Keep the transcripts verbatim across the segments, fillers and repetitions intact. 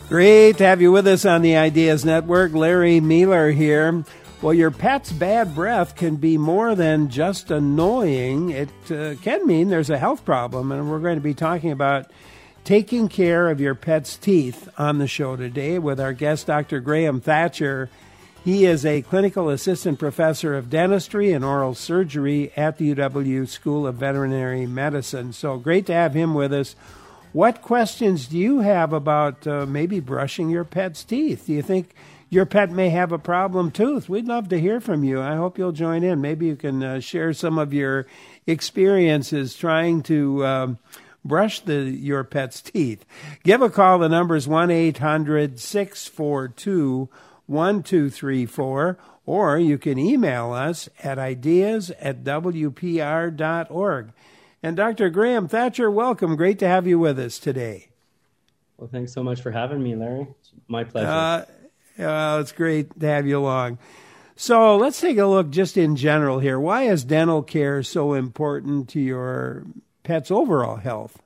Great to have you with us on the Ideas Network. Larry Mueller here. Well, your pet's bad breath can be more than just annoying. It uh, can mean there's a health problem, and we're going to be talking about taking care of your pet's teeth on the show today with our guest, Doctor Graham Thatcher. He is a clinical assistant professor of dentistry and oral surgery at the U W School of Veterinary Medicine. So great to have him with us. What questions do you have about uh, maybe brushing your pet's teeth? Do you think your pet may have a problem tooth? We'd love to hear from you. I hope you'll join in. Maybe you can uh, share some of your experiences trying to um, brush the your pet's teeth. Give a call. The number is one eight hundred six four two one two three four, or you can email us at ideas at w p r dot org. And Doctor Graham Thatcher, welcome. Great to have you with us today. Well, thanks so much for having me, Larry. It's my pleasure. Uh, uh, it's great to have you along. So let's take a look just in general here. Why is dental care so important to your pet's overall health?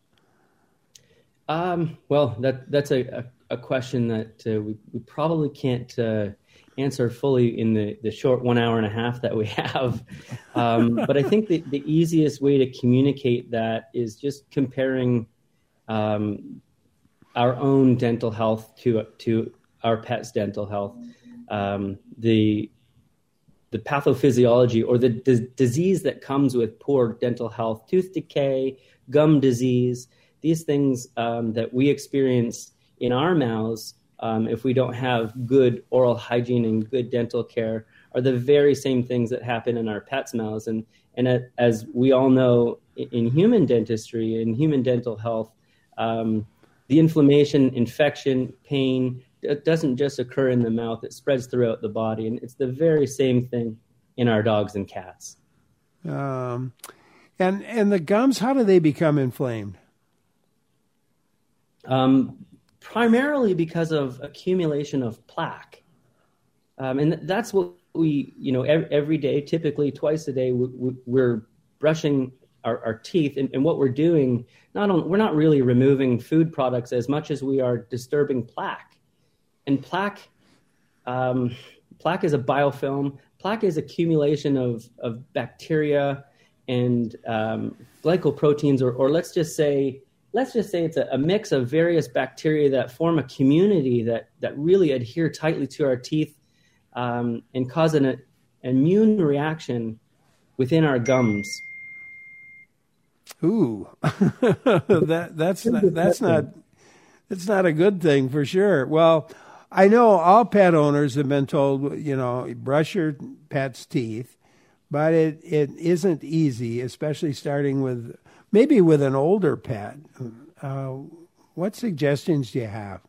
Um, well, that that's a, a, a question that uh, we, we probably can't uh, answer fully in the, the short one hour and a half that we have. Um, but I think the, the easiest way to communicate that is just comparing um, our own dental health to to our pet's dental health. Um, the the pathophysiology or the d- disease that comes with poor dental health, tooth decay, gum disease, these things um, that we experience in our mouths Um, if we don't have good oral hygiene and good dental care, are the very same things that happen in our pets' mouths. And and as we all know, in human dentistry, in human dental health, um, the inflammation, infection, pain, it doesn't just occur in the mouth, it spreads throughout the body. And it's the very same thing in our dogs and cats. Um, and, and the gums, how do they become inflamed? Um Primarily because of accumulation of plaque. Um, and that's what we, you know, every, every day, typically twice a day, we, we, we're brushing our, our teeth. And, and what we're doing, not only, we're not really removing food products as much as we are disturbing plaque. And plaque, um, plaque is a biofilm. Plaque is accumulation of, of bacteria and um, glycoproteins, or, or let's just say, Let's just say it's a, a mix of various bacteria that form a community that, that really adhere tightly to our teeth um, and cause an, an immune reaction within our gums. Ooh, that that's not, that's not that's not a good thing for sure. Well, I know all pet owners have been told, you know, brush your pet's teeth, but it, it isn't easy, especially starting with. Maybe with an older pet. Uh, what suggestions do you have?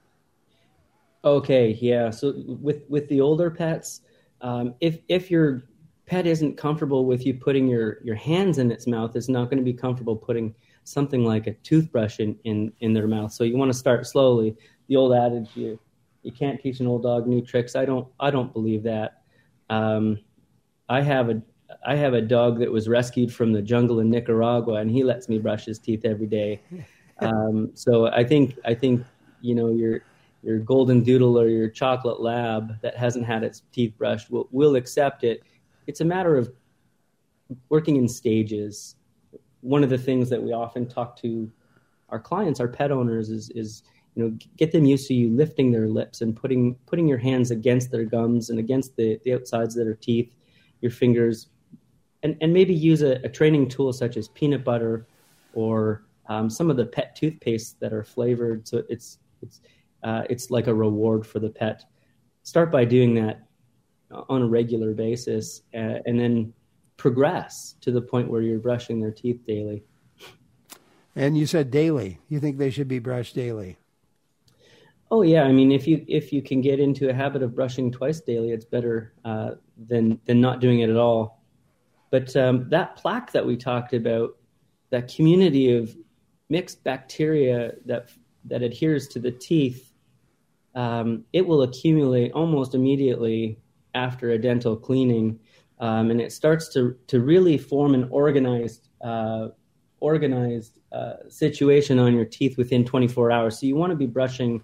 Okay, yeah. So with, with the older pets, um, if if your pet isn't comfortable with you putting your, your hands in its mouth, it's not going to be comfortable putting something like a toothbrush in, in, in their mouth. So you want to start slowly. The old adage, you you can't teach an old dog new tricks. I don't I don't believe that. Um, I have a I have a dog that was rescued from the jungle in Nicaragua, and he lets me brush his teeth every day. Um, so I think I think you know your your golden doodle or your chocolate lab that hasn't had its teeth brushed will will accept it. It's a matter of working in stages. One of the things that we often talk to our clients, our pet owners, is is you know get them used to you lifting their lips and putting putting your hands against their gums and against the, the outsides of their teeth, your fingers. And, and maybe use a, a training tool such as peanut butter or um, some of the pet toothpastes that are flavored. So it's it's uh, it's like a reward for the pet. Start by doing that on a regular basis, uh, and then progress to the point where you're brushing their teeth daily. And you said daily. You think they should be brushed daily? Oh yeah, I mean if you if you can get into a habit of brushing twice daily, it's better uh, than than not doing it at all. But um, that plaque that we talked about, that community of mixed bacteria that that adheres to the teeth, um, it will accumulate almost immediately after a dental cleaning, um, and it starts to to really form an organized uh, organized uh, situation on your teeth within twenty-four hours. So you want to be brushing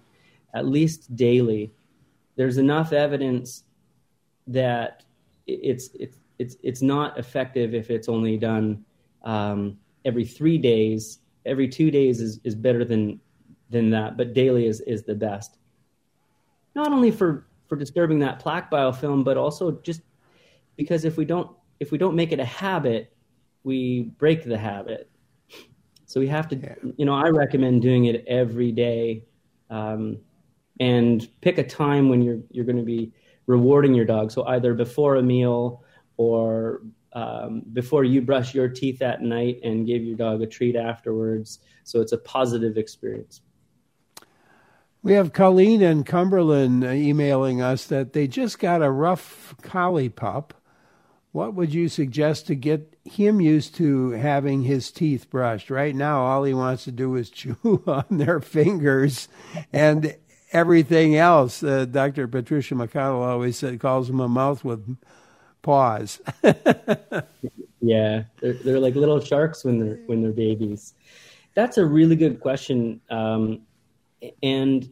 at least daily. There's enough evidence that it's it's it's it's not effective if it's only done um, every three days. Every two days is, is better than than that, but daily is, is the best. Not only for, for disturbing that plaque biofilm, but also just because if we don't if we don't make it a habit, we break the habit. So we have to, you know, I recommend doing it every day, um, and pick a time when you're you're going to be rewarding your dog. So either before a meal or um, before you brush your teeth at night and give your dog a treat afterwards. So it's a positive experience. We have Colleen and Cumberland emailing us that they just got a rough collie pup. What would you suggest to get him used to having his teeth brushed? Right now, all he wants to do is chew on their fingers and everything else. Uh, Doctor Patricia McConnell always said, calls him a mouth with paws. Yeah, they're, they're like little sharks when they're when they're babies. That's a really good question. Um, and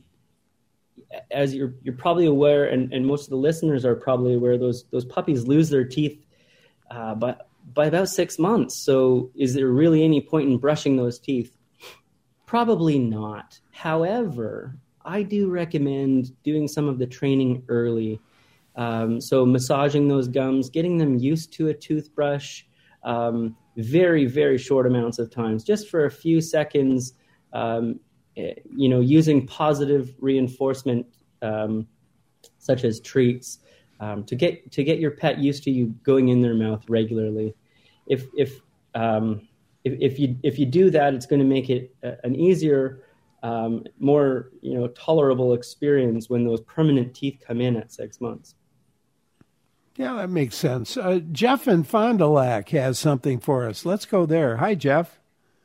as you're you're probably aware, and, and most of the listeners are probably aware, those those puppies lose their teeth uh, by by about six months. So is there really any point in brushing those teeth? Probably not. However, I do recommend doing some of the training early. Um, so massaging those gums, getting them used to a toothbrush, um, very, very short amounts of times, just for a few seconds, um, you know, using positive reinforcement, um, such as treats, um, to get to get your pet used to you going in their mouth regularly. If if um, if, if you if you do that, it's going to make it a, an easier, um, more you know tolerable experience when those permanent teeth come in at six months. Yeah, that makes sense. Uh, Jeff in Fond du Lac has something for us. Let's go there. Hi, Jeff.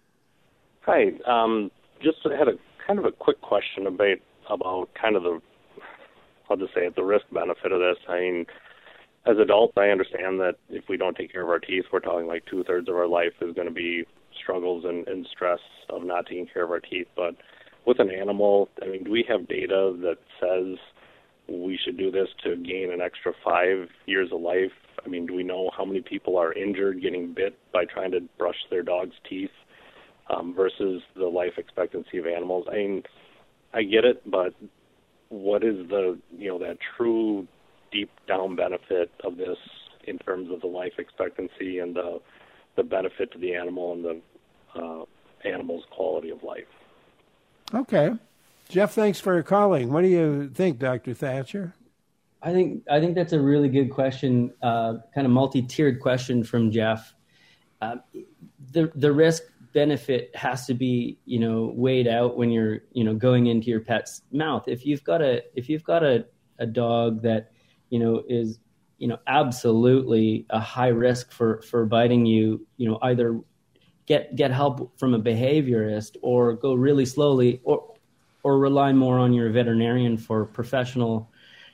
Hi. Um, just had a kind of a quick question about about kind of the, I'll just say it, the risk benefit of this. I mean, as adults, I understand that if we don't take care of our teeth, we're talking like two thirds of our life is going to be struggles and, and stress of not taking care of our teeth. But with an animal, I mean, do we have data that says we should do this to gain an extra five years of life? I mean, do we know how many people are injured getting bit by trying to brush their dog's teeth um, versus the life expectancy of animals? I mean, I get it, but what is the, you know, that true deep down benefit of this in terms of the life expectancy and the, the benefit to the animal and the uh, animal's quality of life? Okay. Jeff, thanks for calling. What do you think, Doctor Thatcher? I think I think that's a really good question, uh, kind of multi-tiered question from Jeff. Uh, the the risk benefit has to be, you know, weighed out when you're, you know, going into your pet's mouth. If you've got a if you've got a, a dog that, you know, is, you know, absolutely a high risk for, for biting you, you know, either get get help from a behaviorist or go really slowly, or or rely more on your veterinarian for professional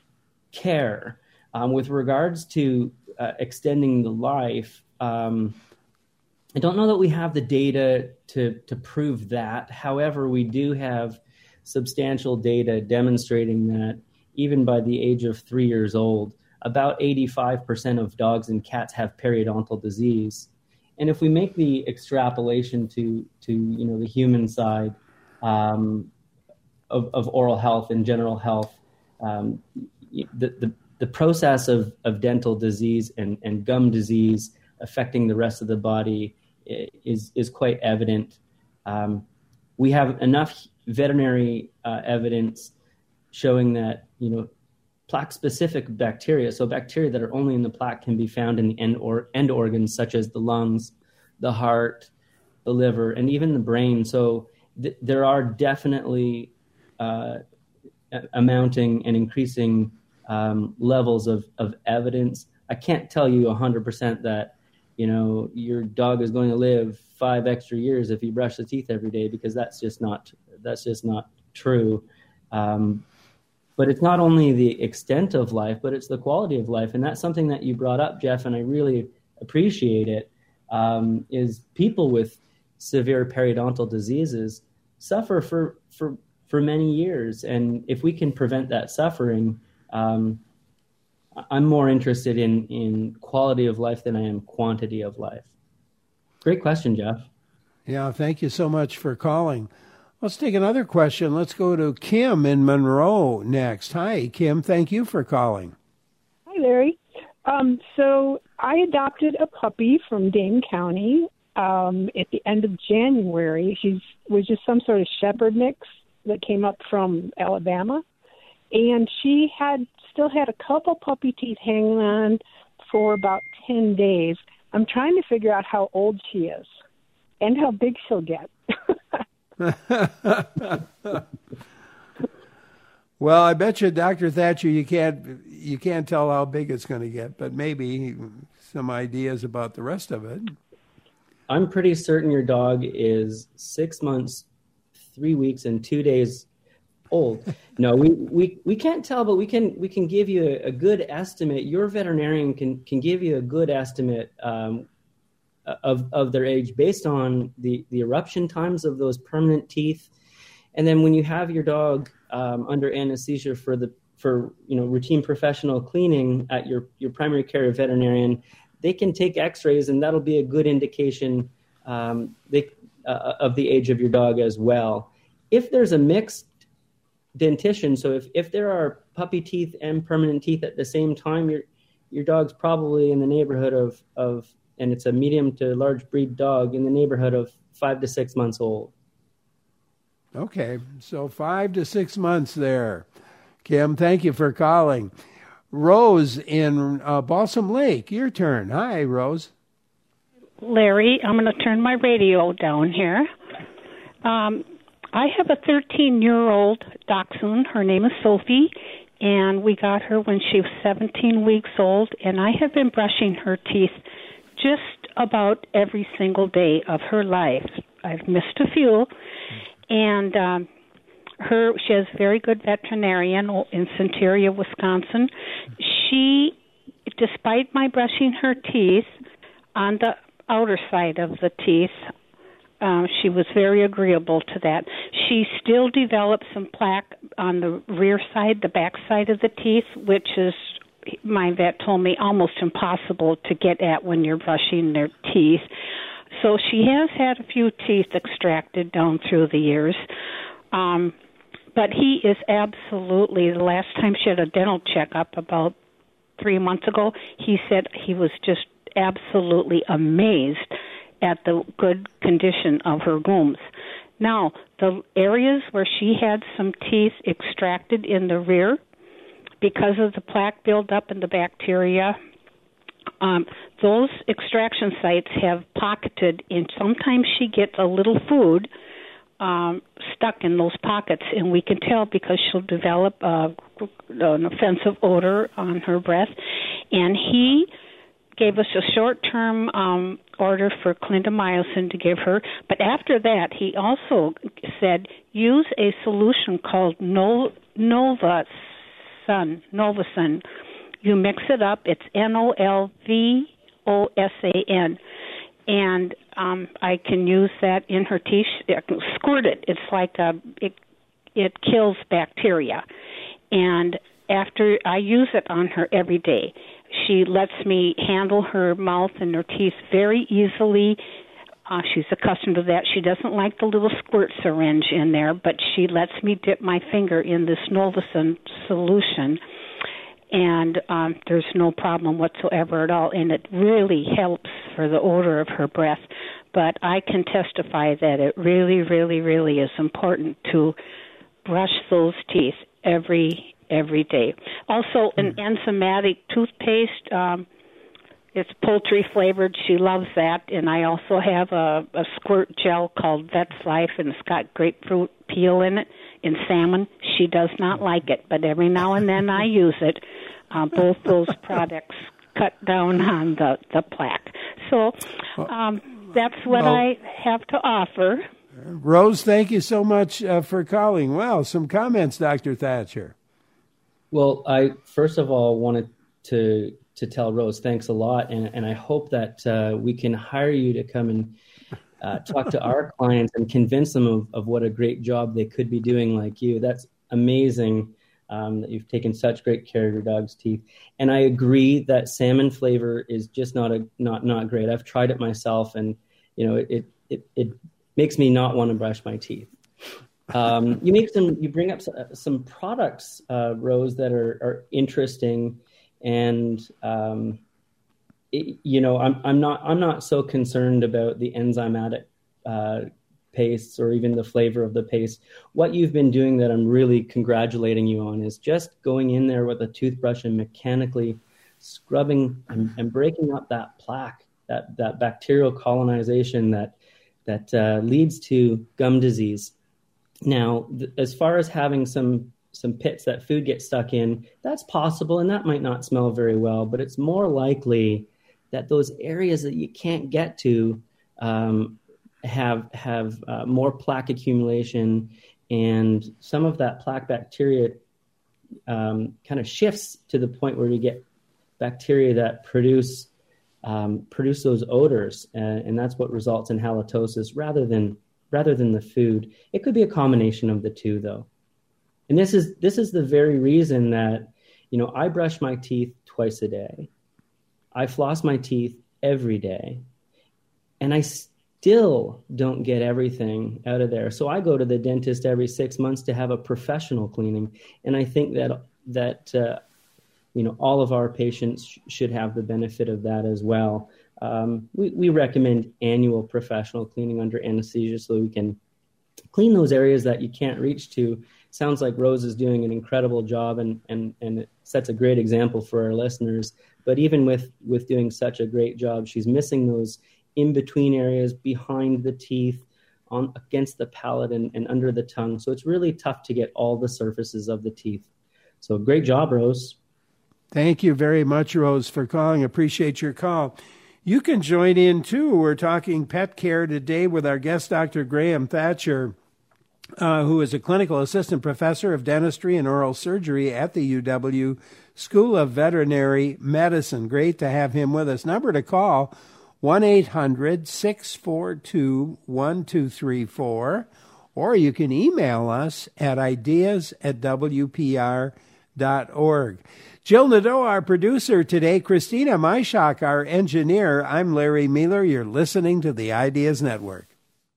care. Um, with regards to uh, extending the life, um, I don't know that we have the data to, to prove that. However, we do have substantial data demonstrating that even by the age of three years old, about eighty-five percent of dogs and cats have periodontal disease. And if we make the extrapolation to, to you know, the human side, um, Of, of oral health and general health, um, the, the the process of, of dental disease and, and gum disease affecting the rest of the body is is quite evident. Um, we have enough veterinary uh, evidence showing that, you know, plaque-specific bacteria, so bacteria that are only in the plaque, can be found in the end or end organs such as the lungs, the heart, the liver, and even the brain. So th- there are definitely Uh, amounting and increasing um, levels of, of evidence. I can't tell you one hundred percent that, you know, your dog is going to live five extra years if you brush the teeth every day, because that's just not that's just not true. Um, but it's not only the extent of life, but it's the quality of life, and that's something that you brought up, Jeff, and I really appreciate it. Um, is people with severe periodontal diseases suffer for for for many years. And if we can prevent that suffering, um, I'm more interested in, in quality of life than I am quantity of life. Great question, Jeff. Yeah, thank you so much for calling. Let's take another question. Let's go to Kim in Monroe next. Hi, Kim. Thank you for calling. Hi, Larry. Um, so I adopted a puppy from Dane County um, at the end of January. She was just some sort of shepherd mix that came up from Alabama. And she had still had a couple puppy teeth hanging on for about ten days. I'm trying to figure out how old she is and how big she'll get. Well, I bet you, Doctor Thatcher, you can't you can't tell how big it's going to get, but maybe some ideas about the rest of it. I'm pretty certain your dog is six months, three weeks, and two days old. No, we, we, we can't tell, but we can we can give you a, a good estimate. Your veterinarian can can give you a good estimate um, of of their age based on the, the eruption times of those permanent teeth. And then when you have your dog um, under anesthesia for the for you know routine professional cleaning at your, your primary care veterinarian, they can take X-rays, and that'll be a good indication um, they, uh, of the age of your dog as well. If there's a mixed dentition, so if, if there are puppy teeth and permanent teeth at the same time, your your dog's probably in the neighborhood of of and it's a medium to large breed dog in the neighborhood of five to six months old. Okay, so five to six months there. Kim, thank you for calling. Rose in uh, Balsam Lake, your turn. Hi, Rose. Larry, I'm going to turn my radio down here. Um, I have a thirteen-year-old dachshund. Her name is Sophie, and we got her when she was seventeen weeks old, and I have been brushing her teeth just about every single day of her life. I've missed a few, and um, her she has a very good veterinarian in Centuria, Wisconsin. She, despite my brushing her teeth on the outer side of the teeth, uh, she was very agreeable to that. She still developed some plaque on the rear side, the back side of the teeth, which is, my vet told me, almost impossible to get at when you're brushing their teeth. So she has had a few teeth extracted down through the years. Um, but he is absolutely, the last time she had a dental checkup about three months ago, he said he was just absolutely amazed at the good condition of her gums. Now, the areas where she had some teeth extracted in the rear, because of the plaque buildup and the bacteria, um, those extraction sites have pocketed, and sometimes she gets a little food um, stuck in those pockets, and we can tell because she'll develop uh, an offensive odor on her breath. And he gave us a short-term um, order for clindamycin to give her, but after that, he also said use a solution called no- Nova Sun, Novosun. You mix it up. It's N O L V O S A N. And um, I can use that in her teeth. Squirt it. It's like a, it, it kills bacteria. And after I use it on her every day, she lets me handle her mouth and her teeth very easily. Uh, she's accustomed to that. She doesn't like the little squirt syringe in there, but she lets me dip my finger in this Novosun solution, and um, there's no problem whatsoever at all, and it really helps for the odor of her breath. But I can testify that it really, really, really is important to brush those teeth every every day. Also, an enzymatic toothpaste. Um, It's poultry flavored. She loves that. And I also have a, a squirt gel called Vet's Life, and it's got grapefruit peel in it and salmon. She does not like it, but every now and then I use it. Uh, both those products cut down on the, the plaque. So um, that's what well, I have to offer. Rose, thank you so much uh, for calling. Well, some comments, Doctor Thatcher. Well, I first of all wanted to to tell Rose thanks a lot, and, and I hope that uh, we can hire you to come and uh, talk to our clients and convince them of, of what a great job they could be doing like you. That's amazing um, that you've taken such great care of your dog's teeth. And I agree that salmon flavor is just not a not not great. I've tried it myself, and you know it it it makes me not want to brush my teeth. Um, you make some you bring up some products, uh, Rose, that are, are interesting, and um, it, you know I'm I'm not I'm not so concerned about the enzymatic uh, pastes or even the flavor of the paste. What you've been doing that I'm really congratulating you on is just going in there with a toothbrush and mechanically scrubbing and, and breaking up that plaque, that, that bacterial colonization that, that uh, leads to gum disease. Now, th- as far as having some, some pits that food gets stuck in, that's possible, and that might not smell very well, but it's more likely that those areas that you can't get to um, have have uh, more plaque accumulation, and some of that plaque bacteria um, kind of shifts to the point where you get bacteria that produce um, produce those odors, and, and that's what results in halitosis rather than rather than the food. It could be a combination of the two, though. And this is this is the very reason that, you know, I brush my teeth twice a day. I floss my teeth every day, and I still don't get everything out of there. So I go to the dentist every six months to have a professional cleaning. And I think that, that uh, you know, all of our patients sh- should have the benefit of that as well. Um, we, we recommend annual professional cleaning under anesthesia so we can clean those areas that you can't reach to. Sounds like Rose is doing an incredible job, and, and, and it sets a great example for our listeners. But even with, with doing such a great job, she's missing those in-between areas behind the teeth, on against the palate and, and under the tongue. So it's really tough to get all the surfaces of the teeth. So great job, Rose. Thank you very much, Rose, for calling. Appreciate your call. You can join in, too. We're talking pet care today with our guest, Doctor Graham Thatcher, uh, who is a clinical assistant professor of dentistry and oral surgery at the U W School of Veterinary Medicine. Great to have him with us. Number to call, one eight hundred six four two one two three four, or you can email us at ideas at w p r dot org. Jill Nadeau, our producer today, Christina Maishak, our engineer. I'm Larry Miller. You're listening to the Ideas Network.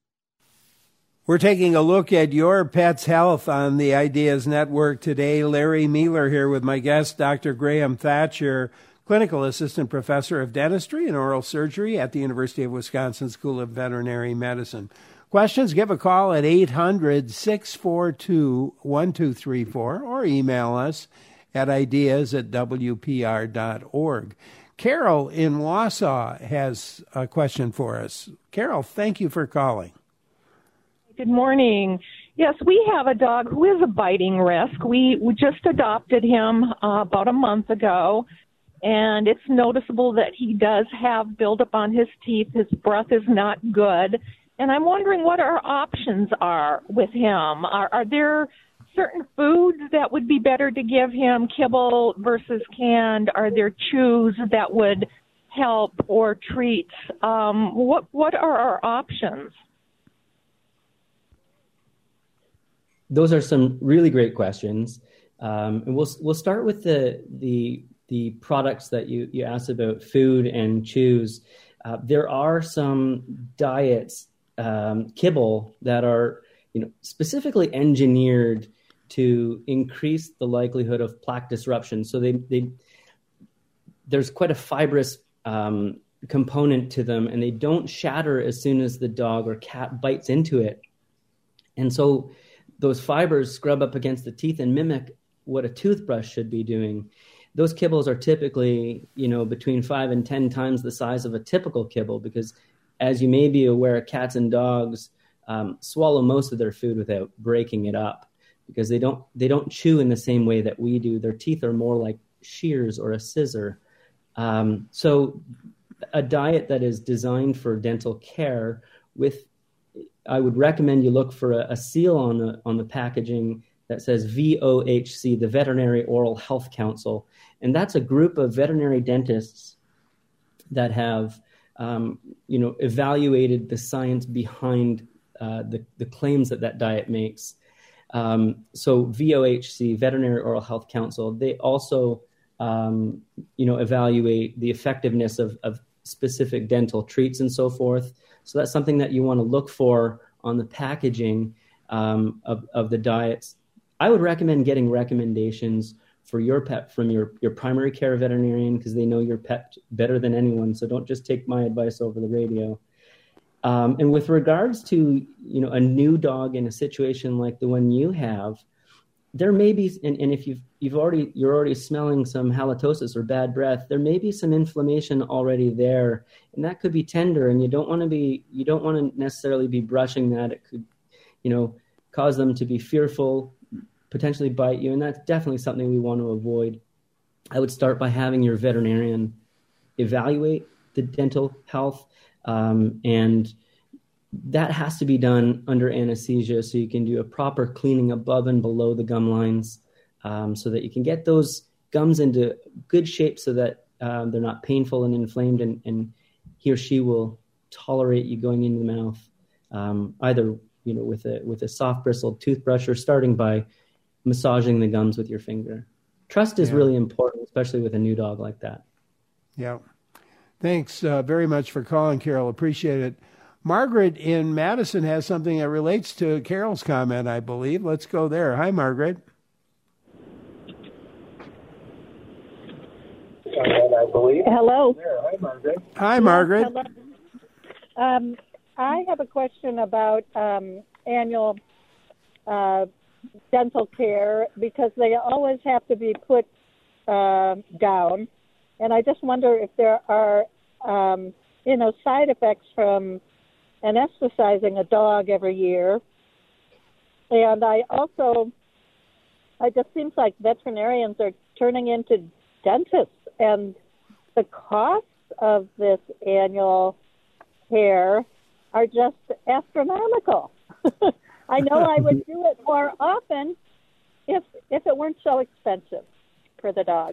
We're taking a look at your pet's health on the Ideas Network today. Larry Miller here with my guest, Doctor Graham Thatcher, clinical assistant professor of dentistry and oral surgery at the University of Wisconsin School of Veterinary Medicine. Questions? Give a call at eight hundred six four two one two three four or email us at ideas at w p r dot org. Carol in Wausau has a question for us. Carol, thank you for calling. Good morning. Yes, we have a dog who is a biting risk. We, we just adopted him uh, about a month ago, and it's noticeable that he does have buildup on his teeth. His breath is not good. And I'm wondering what our options are with him. Are, are there certain foods that would be better to give him, kibble versus canned? Are there chews that would help, or treats? Um, what what are our options? Those are some really great questions, um, and we'll we'll start with the the the products that you you asked about, food and chews. Uh, there are some diets, um, kibble, that are you know specifically engineered to increase the likelihood of plaque disruption. So they they there's quite a fibrous um, component to them, and they don't shatter as soon as the dog or cat bites into it, and so those fibers scrub up against the teeth and mimic what a toothbrush should be doing. Those kibbles are typically, you know, between five and ten times the size of a typical kibble, because as you may be aware, cats and dogs um, swallow most of their food without breaking it up, because they don't they don't chew in the same way that we do. Their teeth are more like shears or a scissor. Um, so a diet that is designed for dental care, with I would recommend you look for a, a seal on the on the packaging that says V O H C, the Veterinary Oral Health Council. And that's a group of veterinary dentists that have um, you know, evaluated the science behind uh, the, the claims that that diet makes. Um, so V O H C, Veterinary Oral Health Council, they also, um, you know, evaluate the effectiveness of, of specific dental treats and so forth. So that's something that you want to look for on the packaging um, of, of the diets. I would recommend getting recommendations for your pet from your, your primary care veterinarian, because they know your pet better than anyone. So don't just take my advice over the radio. Um, and with regards to, you know, a new dog in a situation like the one you have, there may be, and, and if you've, you've already, you're already smelling some halitosis or bad breath, there may be some inflammation already there, and that could be tender, and you don't want to be, you don't want to necessarily be brushing that. It could, you know, cause them to be fearful, potentially bite you, and that's definitely something we want to avoid. I would start by having your veterinarian evaluate the dental health, um, and that has to be done under anesthesia, so you can do a proper cleaning above and below the gum lines, um, so that you can get those gums into good shape so that um, they're not painful and inflamed, and, and he or she will tolerate you going into the mouth, um, either, you know, with a with a soft bristled toothbrush, or starting by massaging the gums with your finger. Trust is yeah. really important, especially with a new dog like that. Yeah. Thanks uh, very much for calling, Carol. Appreciate it. Margaret in Madison has something that relates to Carol's comment, I believe. Let's go there. Hi, Margaret. I believe. Hello. Hi, Margaret. Hi, Margaret. Hello. Um, I have a question about um, annual uh, dental care, because they always have to be put uh, down. And I just wonder if there are, um, you know, side effects from anesthetizing a dog every year. And I also, it just seems like veterinarians are turning into dentists, and the costs of this annual care are just astronomical. I know I would do it more often if if it weren't so expensive for the dog.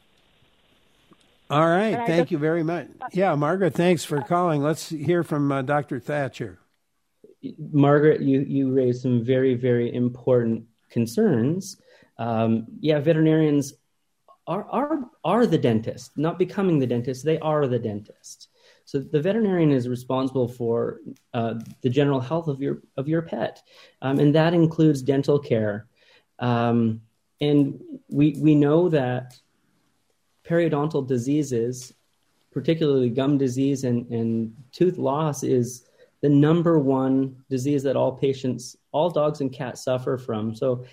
All right. Thank just, you very much. Yeah, Margaret, thanks for calling. Let's hear from uh, Doctor Thatcher. Margaret, you, you raised some very, very important concerns. Um, yeah, veterinarians are, are, are the dentist, not becoming the dentist. They are the dentist. So the veterinarian is responsible for uh, the general health of your of your pet, um, and that includes dental care. Um, and we we know that periodontal diseases, particularly gum disease and, and tooth loss, is the number one disease that all patients, all dogs and cats suffer from. So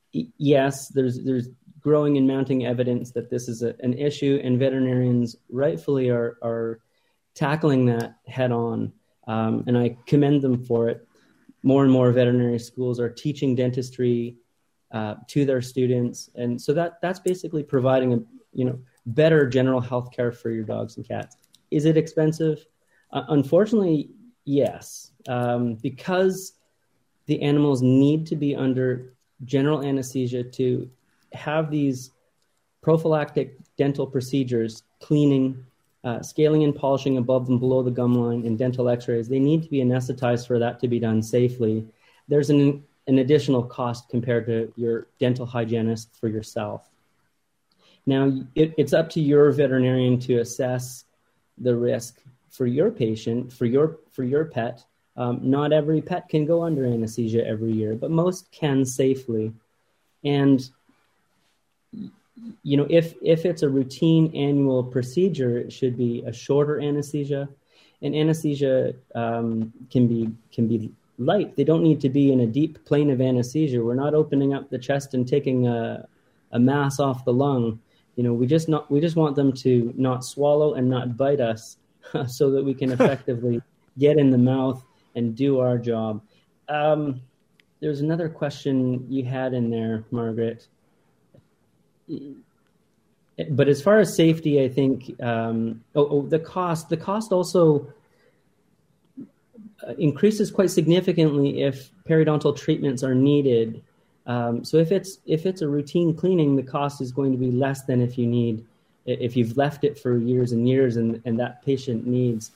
yes, there's there's growing and mounting evidence that this is a, an issue, and veterinarians rightfully are are tackling that head on, um, and I commend them for it. More and more veterinary schools are teaching dentistry uh, to their students, and so that that's basically providing a you know better general health care for your dogs and cats. Is it expensive? Uh, unfortunately, yes, um, because the animals need to be under general anesthesia to have these prophylactic dental procedures, cleaning, Uh, scaling and polishing above and below the gum line, and dental x-rays. They need to be anesthetized for that to be done safely. There's an, an additional cost compared to your dental hygienist for yourself. Now, it, it's up to your veterinarian to assess the risk for your patient, for your, for your pet. Um, not every pet can go under anesthesia every year, but most can safely. And you know, if, if it's a routine annual procedure, it should be a shorter anesthesia. And anesthesia um, can be can be light. They don't need to be in a deep plane of anesthesia. We're not opening up the chest and taking a, a mass off the lung. You know, we just not we just want them to not swallow and not bite us, so that we can effectively get in the mouth and do our job. Um, there's another question you had in there, Margaret. But as far as safety, I think um, oh, oh, the cost the cost also increases quite significantly if periodontal treatments are needed. Um, so if it's if it's a routine cleaning, the cost is going to be less than if you need if you've left it for years and years and, and that patient needs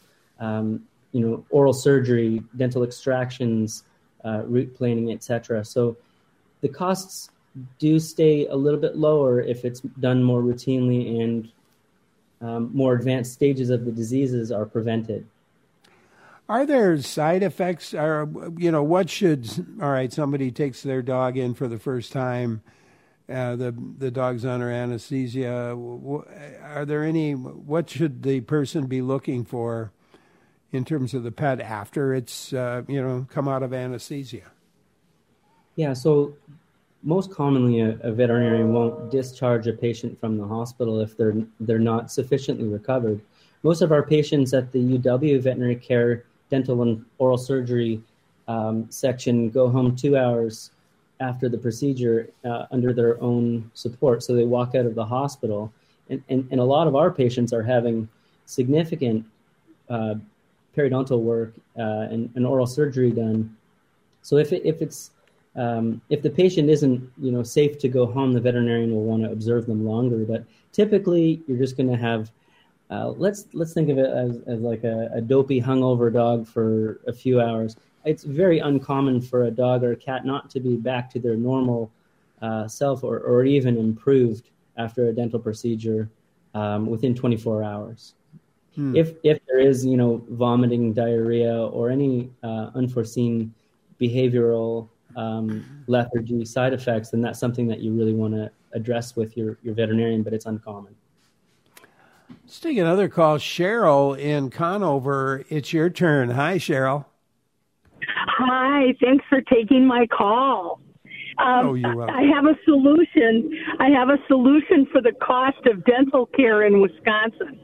um, you know, oral surgery, dental extractions, uh, root planing, et cetera. So the costs do stay a little bit lower if it's done more routinely and um, more advanced stages of the diseases are prevented. Are there side effects? Or, you know, what should, all right, somebody takes their dog in for the first time, uh, the the dog's under anesthesia. Are there any, what should the person be looking for in terms of the pet after it's, uh, you know, come out of anesthesia? Yeah, so most commonly a, a veterinarian won't discharge a patient from the hospital if they're they're not sufficiently recovered. Most of our patients at the U W Veterinary Care Dental and Oral Surgery um, section go home two hours after the procedure uh, under their own support. So they walk out of the hospital. And, and, and a lot of our patients are having significant uh, periodontal work uh, and, and oral surgery done. So if it, if it's um, if the patient isn't you know safe to go home, the veterinarian will want to observe them longer. But typically, you're just going to have Uh, let's let's think of it as, as like a, a dopey, hungover dog for a few hours. It's very uncommon for a dog or a cat not to be back to their normal uh, self or, or even improved after a dental procedure um, within twenty-four hours. Hmm. If if there is you know vomiting, diarrhea, or any uh, unforeseen behavioral um, lethargy side effects, then that's something that you really want to address with your, your veterinarian, but it's uncommon. Let's take another call. Cheryl in Conover, it's your turn. Hi, Cheryl. Hi, thanks for taking my call. Um, oh, you're welcome. I have a solution. I have a solution for the cost of dental care in Wisconsin.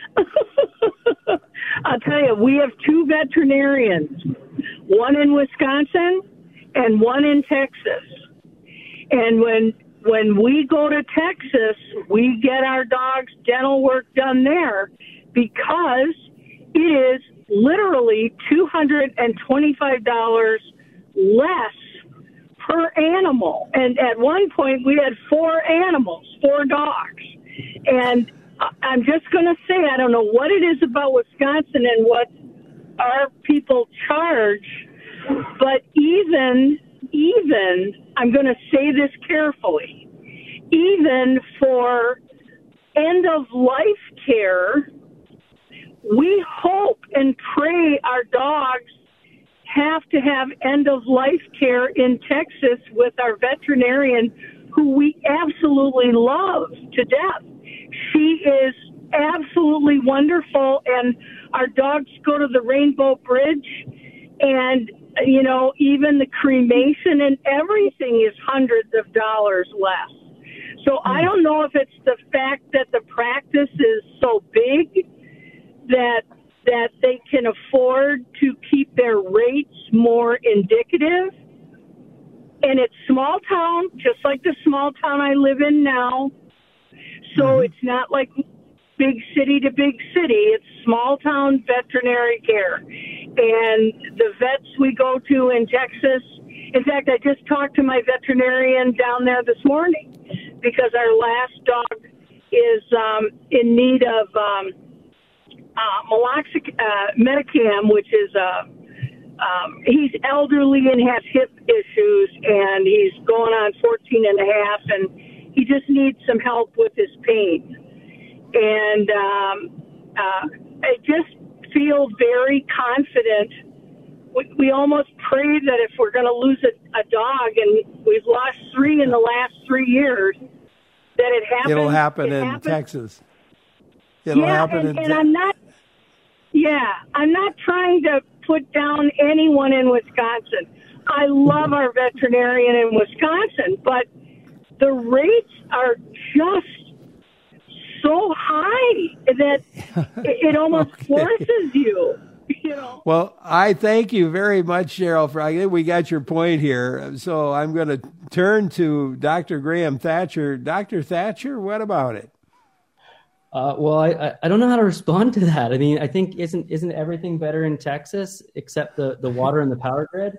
I'll tell you, we have two veterinarians, one in Wisconsin and one in Texas. And when When we go to Texas, we get our dog's dental work done there because it is literally two hundred twenty-five dollars less per animal. And at one point, we had four animals, four dogs. And I'm just going to say, I don't know what it is about Wisconsin and what our people charge, but even... Even, I'm going to say this carefully, even for end-of-life care, we hope and pray our dogs have to have end-of-life care in Texas with our veterinarian, who we absolutely love to death. She is absolutely wonderful, and our dogs go to the Rainbow Bridge, and you know, even the cremation and everything is hundreds of dollars less. So mm. I don't know if it's the fact that the practice is so big that that they can afford to keep their rates more indicative. And it's small town, just like the small town I live in now. So mm. it's not like big city to big city. It's small town veterinary care. And the vets we go to in Texas, in fact, I just talked to my veterinarian down there this morning because our last dog is um, in need of um, uh, Meloxic, uh, Medicam, which is, uh, um, he's elderly and has hip issues, and he's going on fourteen and a half, and he just needs some help with his pain. And um, uh, I just feel very confident. We, we almost pray that if we're going to lose a, a dog, and we've lost three in the last three years, that it happens. It'll happen it in happens. Texas. It'll yeah, happen and, in and Texas. I'm not. Yeah, I'm not trying to put down anyone in Wisconsin. I love our veterinarian in Wisconsin, but the rates are just so high that it, it almost okay. forces you, you know. Well, I thank you very much, Cheryl. For I think we got your point here. So I'm going to turn to Doctor Graham Thatcher. Doctor Thatcher, what about it? Uh, well, I, I don't know how to respond to that. I mean, I think isn't isn't everything better in Texas except the, the water and the power grid?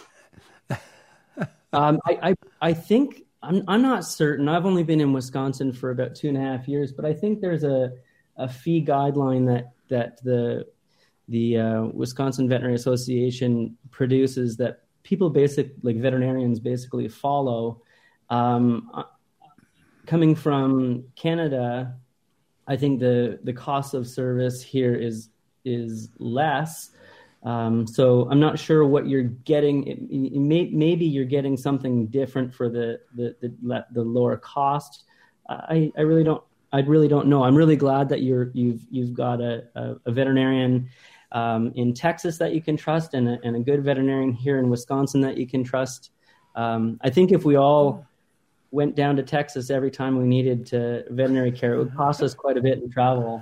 um, I, I I think. I'm I'm not certain. I've only been in Wisconsin for about two and a half years, but I think there's a, a fee guideline that, that the the uh, Wisconsin Veterinary Association produces that people basic like veterinarians basically follow. Um, coming from Canada, I think the the cost of service here is is less. Um, so I'm not sure what you're getting. It, it may, maybe you're getting something different for the the the, the lower cost. I, I really don't. I really don't know. I'm really glad that you're you've you've got a, a, a veterinarian um, in Texas that you can trust, and a, and a good veterinarian here in Wisconsin that you can trust. Um, I think if we all went down to Texas every time we needed to veterinary care, it would cost us quite a bit in travel.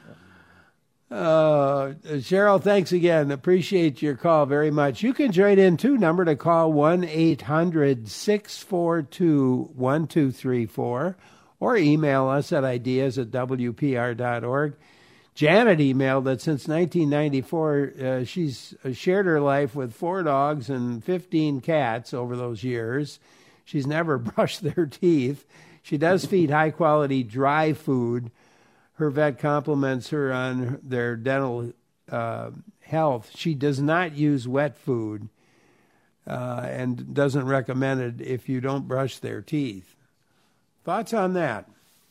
Uh, Cheryl, thanks again. Appreciate your call very much. You can join in too. Number to call one eight hundred six four two one two three four or email us at ideas at w p r dot org. Janet emailed that since nineteen ninety-four, uh, she's shared her life with four dogs and fifteen cats over those years. She's never brushed their teeth. She does feed high-quality dry food. Her vet compliments her on their dental uh, health. She does not use wet food uh, and doesn't recommend it if you don't brush their teeth. Thoughts on that?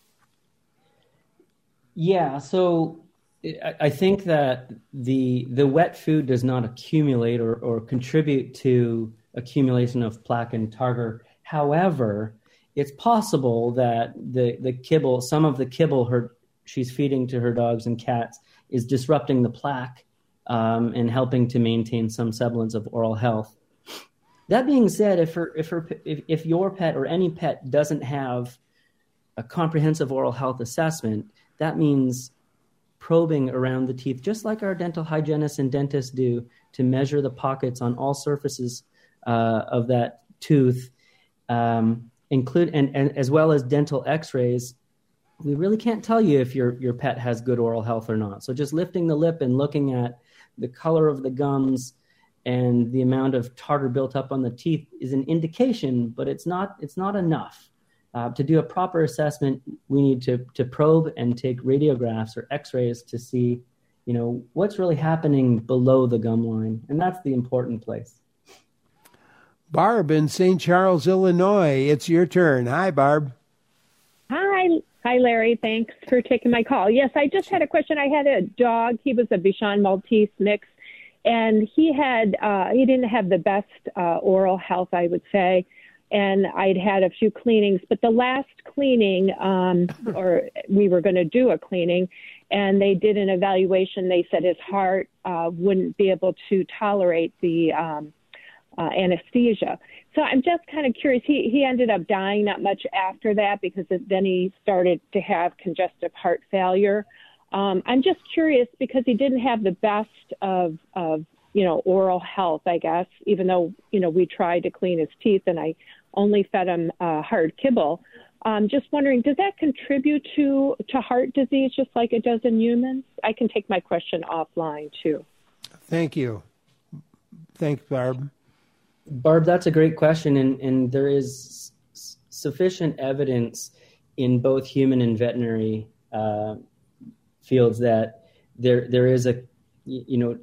Yeah, so I think that the the wet food does not accumulate or, or contribute to accumulation of plaque and tartar. However, it's possible that the, the kibble, some of the kibble her she's feeding to her dogs and cats is disrupting the plaque um, and helping to maintain some semblance of oral health. That being said, if her if her if, if your pet or any pet doesn't have a comprehensive oral health assessment, that means probing around the teeth, just like our dental hygienists and dentists do, to measure the pockets on all surfaces uh, of that tooth, um, include and, and as well as dental X-rays. We really can't tell you if your your pet has good oral health or not. So just lifting the lip and looking at the color of the gums and the amount of tartar built up on the teeth is an indication, but it's not it's not enough. Uh, to do a proper assessment, we need to to probe and take radiographs or X-rays to see, you know, what's really happening below the gum line, and that's the important place. Barb in Saint Charles, Illinois. It's your turn. Hi, Barb. Hi. Hi, Larry. Thanks for taking my call. Yes, I just had a question. I had a dog. He was a Bichon Maltese mix, and he had uh, he didn't have the best uh, oral health, I would say. And I'd had a few cleanings, but the last cleaning, um, or we were going to do a cleaning, and they did an evaluation. They said his heart uh, wouldn't be able to tolerate the um, uh, anesthesia. So I'm just kind of curious. He he ended up dying not much after that because then he started to have congestive heart failure. Um, I'm just curious because he didn't have the best of of you know, oral health, I guess, even though, you know, we tried to clean his teeth and I only fed him uh, hard kibble. Um, just wondering, does that contribute to, to heart disease just like it does in humans? I can take my question offline, too. Thank you. Thanks, Barb. Barb, that's a great question, and, and there is s- sufficient evidence in both human and veterinary uh, fields that there there is a, you know,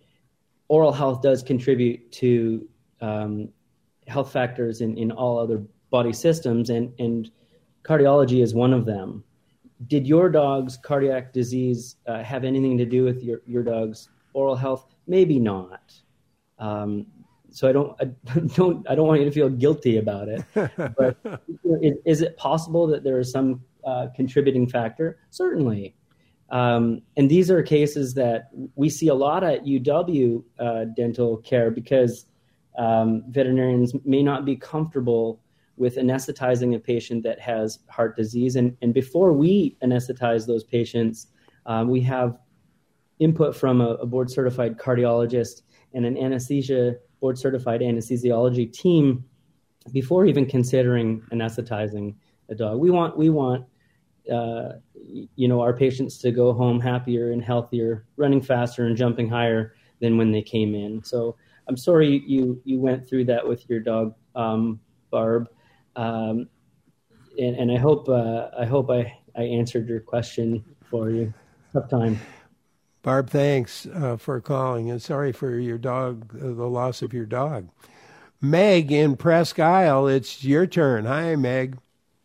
oral health does contribute to um, health factors in, in all other body systems, and, and cardiology is one of them. Did your dog's cardiac disease uh, have anything to do with your, your dog's oral health? Maybe not. Um, so I don't, I don't, I don't want you to feel guilty about it. But you know, is, is it possible that there is some uh, contributing factor? Certainly. Um, and these are cases that we see a lot at U W uh, dental care because um, veterinarians may not be comfortable with anesthetizing a patient that has heart disease. And, and before we anesthetize those patients, um, we have input from a, a board-certified cardiologist and an anesthesia board-certified anesthesiology team before even considering anesthetizing a dog. We want we want uh, you know our patients to go home happier and healthier, running faster and jumping higher than when they came in. So I'm sorry you you went through that with your dog, um, Barb, um, and, and I hope uh, I hope I, I answered your question for you. Tough time. Barb, thanks uh, for calling, and sorry for your dog, uh, the loss of your dog. Meg in Presque Isle, it's your turn. Hi, Meg.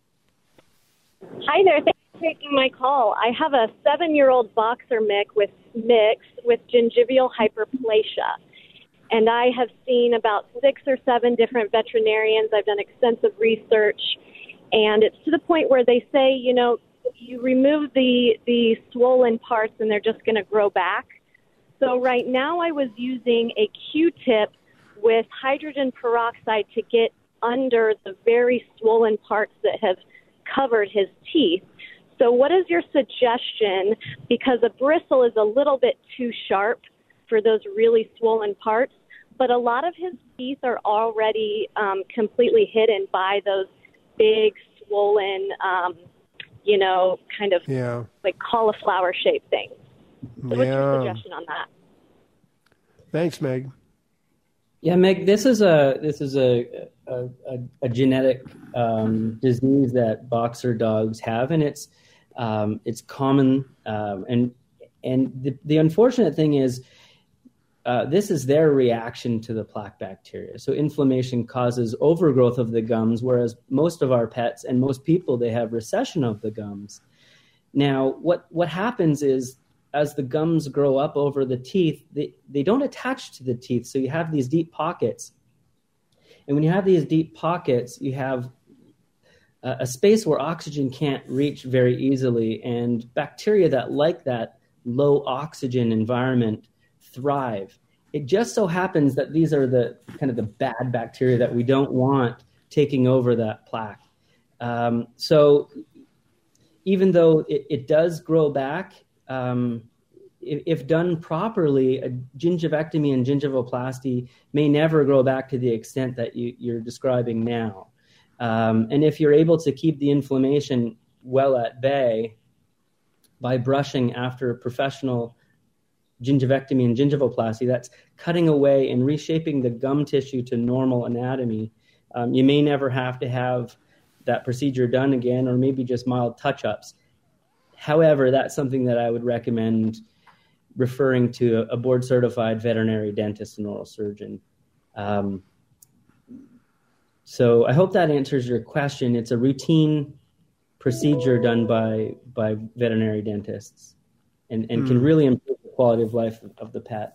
Hi there. Thanks for taking my call. I have a seven-year-old boxer mix with mix with gingival hyperplasia, and I have seen about six or seven different veterinarians. I've done extensive research, and it's to the point where they say, you know, you remove the the swollen parts and they're just going to grow back. So right now I was using a Q-tip with hydrogen peroxide to get under the very swollen parts that have covered his teeth. So what is your suggestion? Because a bristle is a little bit too sharp for those really swollen parts, but a lot of his teeth are already um, completely hidden by those big swollen, um, you know, kind of yeah. like cauliflower-shaped things. So what's yeah. your suggestion on that? Thanks, Meg. Yeah, Meg, this is a this is a a, a, a genetic um, disease that boxer dogs have, and it's um, it's common. Um, and and the, the unfortunate thing is, uh, this is their reaction to the plaque bacteria. So inflammation causes overgrowth of the gums, whereas most of our pets and most people, they have recession of the gums. Now, what what happens is, as the gums grow up over the teeth, they, they don't attach to the teeth. So you have these deep pockets. And when you have these deep pockets, you have a, a space where oxygen can't reach very easily. And bacteria that like that low oxygen environment thrive. It just so happens that these are the kind of the bad bacteria that we don't want taking over that plaque. Um, so even though it, it does grow back, Um, if, if done properly, a gingivectomy and gingivoplasty may never grow back to the extent that you, you're describing now. Um, and if you're able to keep the inflammation well at bay by brushing after professional gingivectomy and gingivoplasty, that's cutting away and reshaping the gum tissue to normal anatomy, um, you may never have to have that procedure done again, or maybe just mild touch-ups. However, that's something that I would recommend referring to a board-certified veterinary dentist and oral surgeon. Um, so I hope that answers your question. It's a routine procedure done by by veterinary dentists, and, and mm. can really improve the quality of life of, of the pet.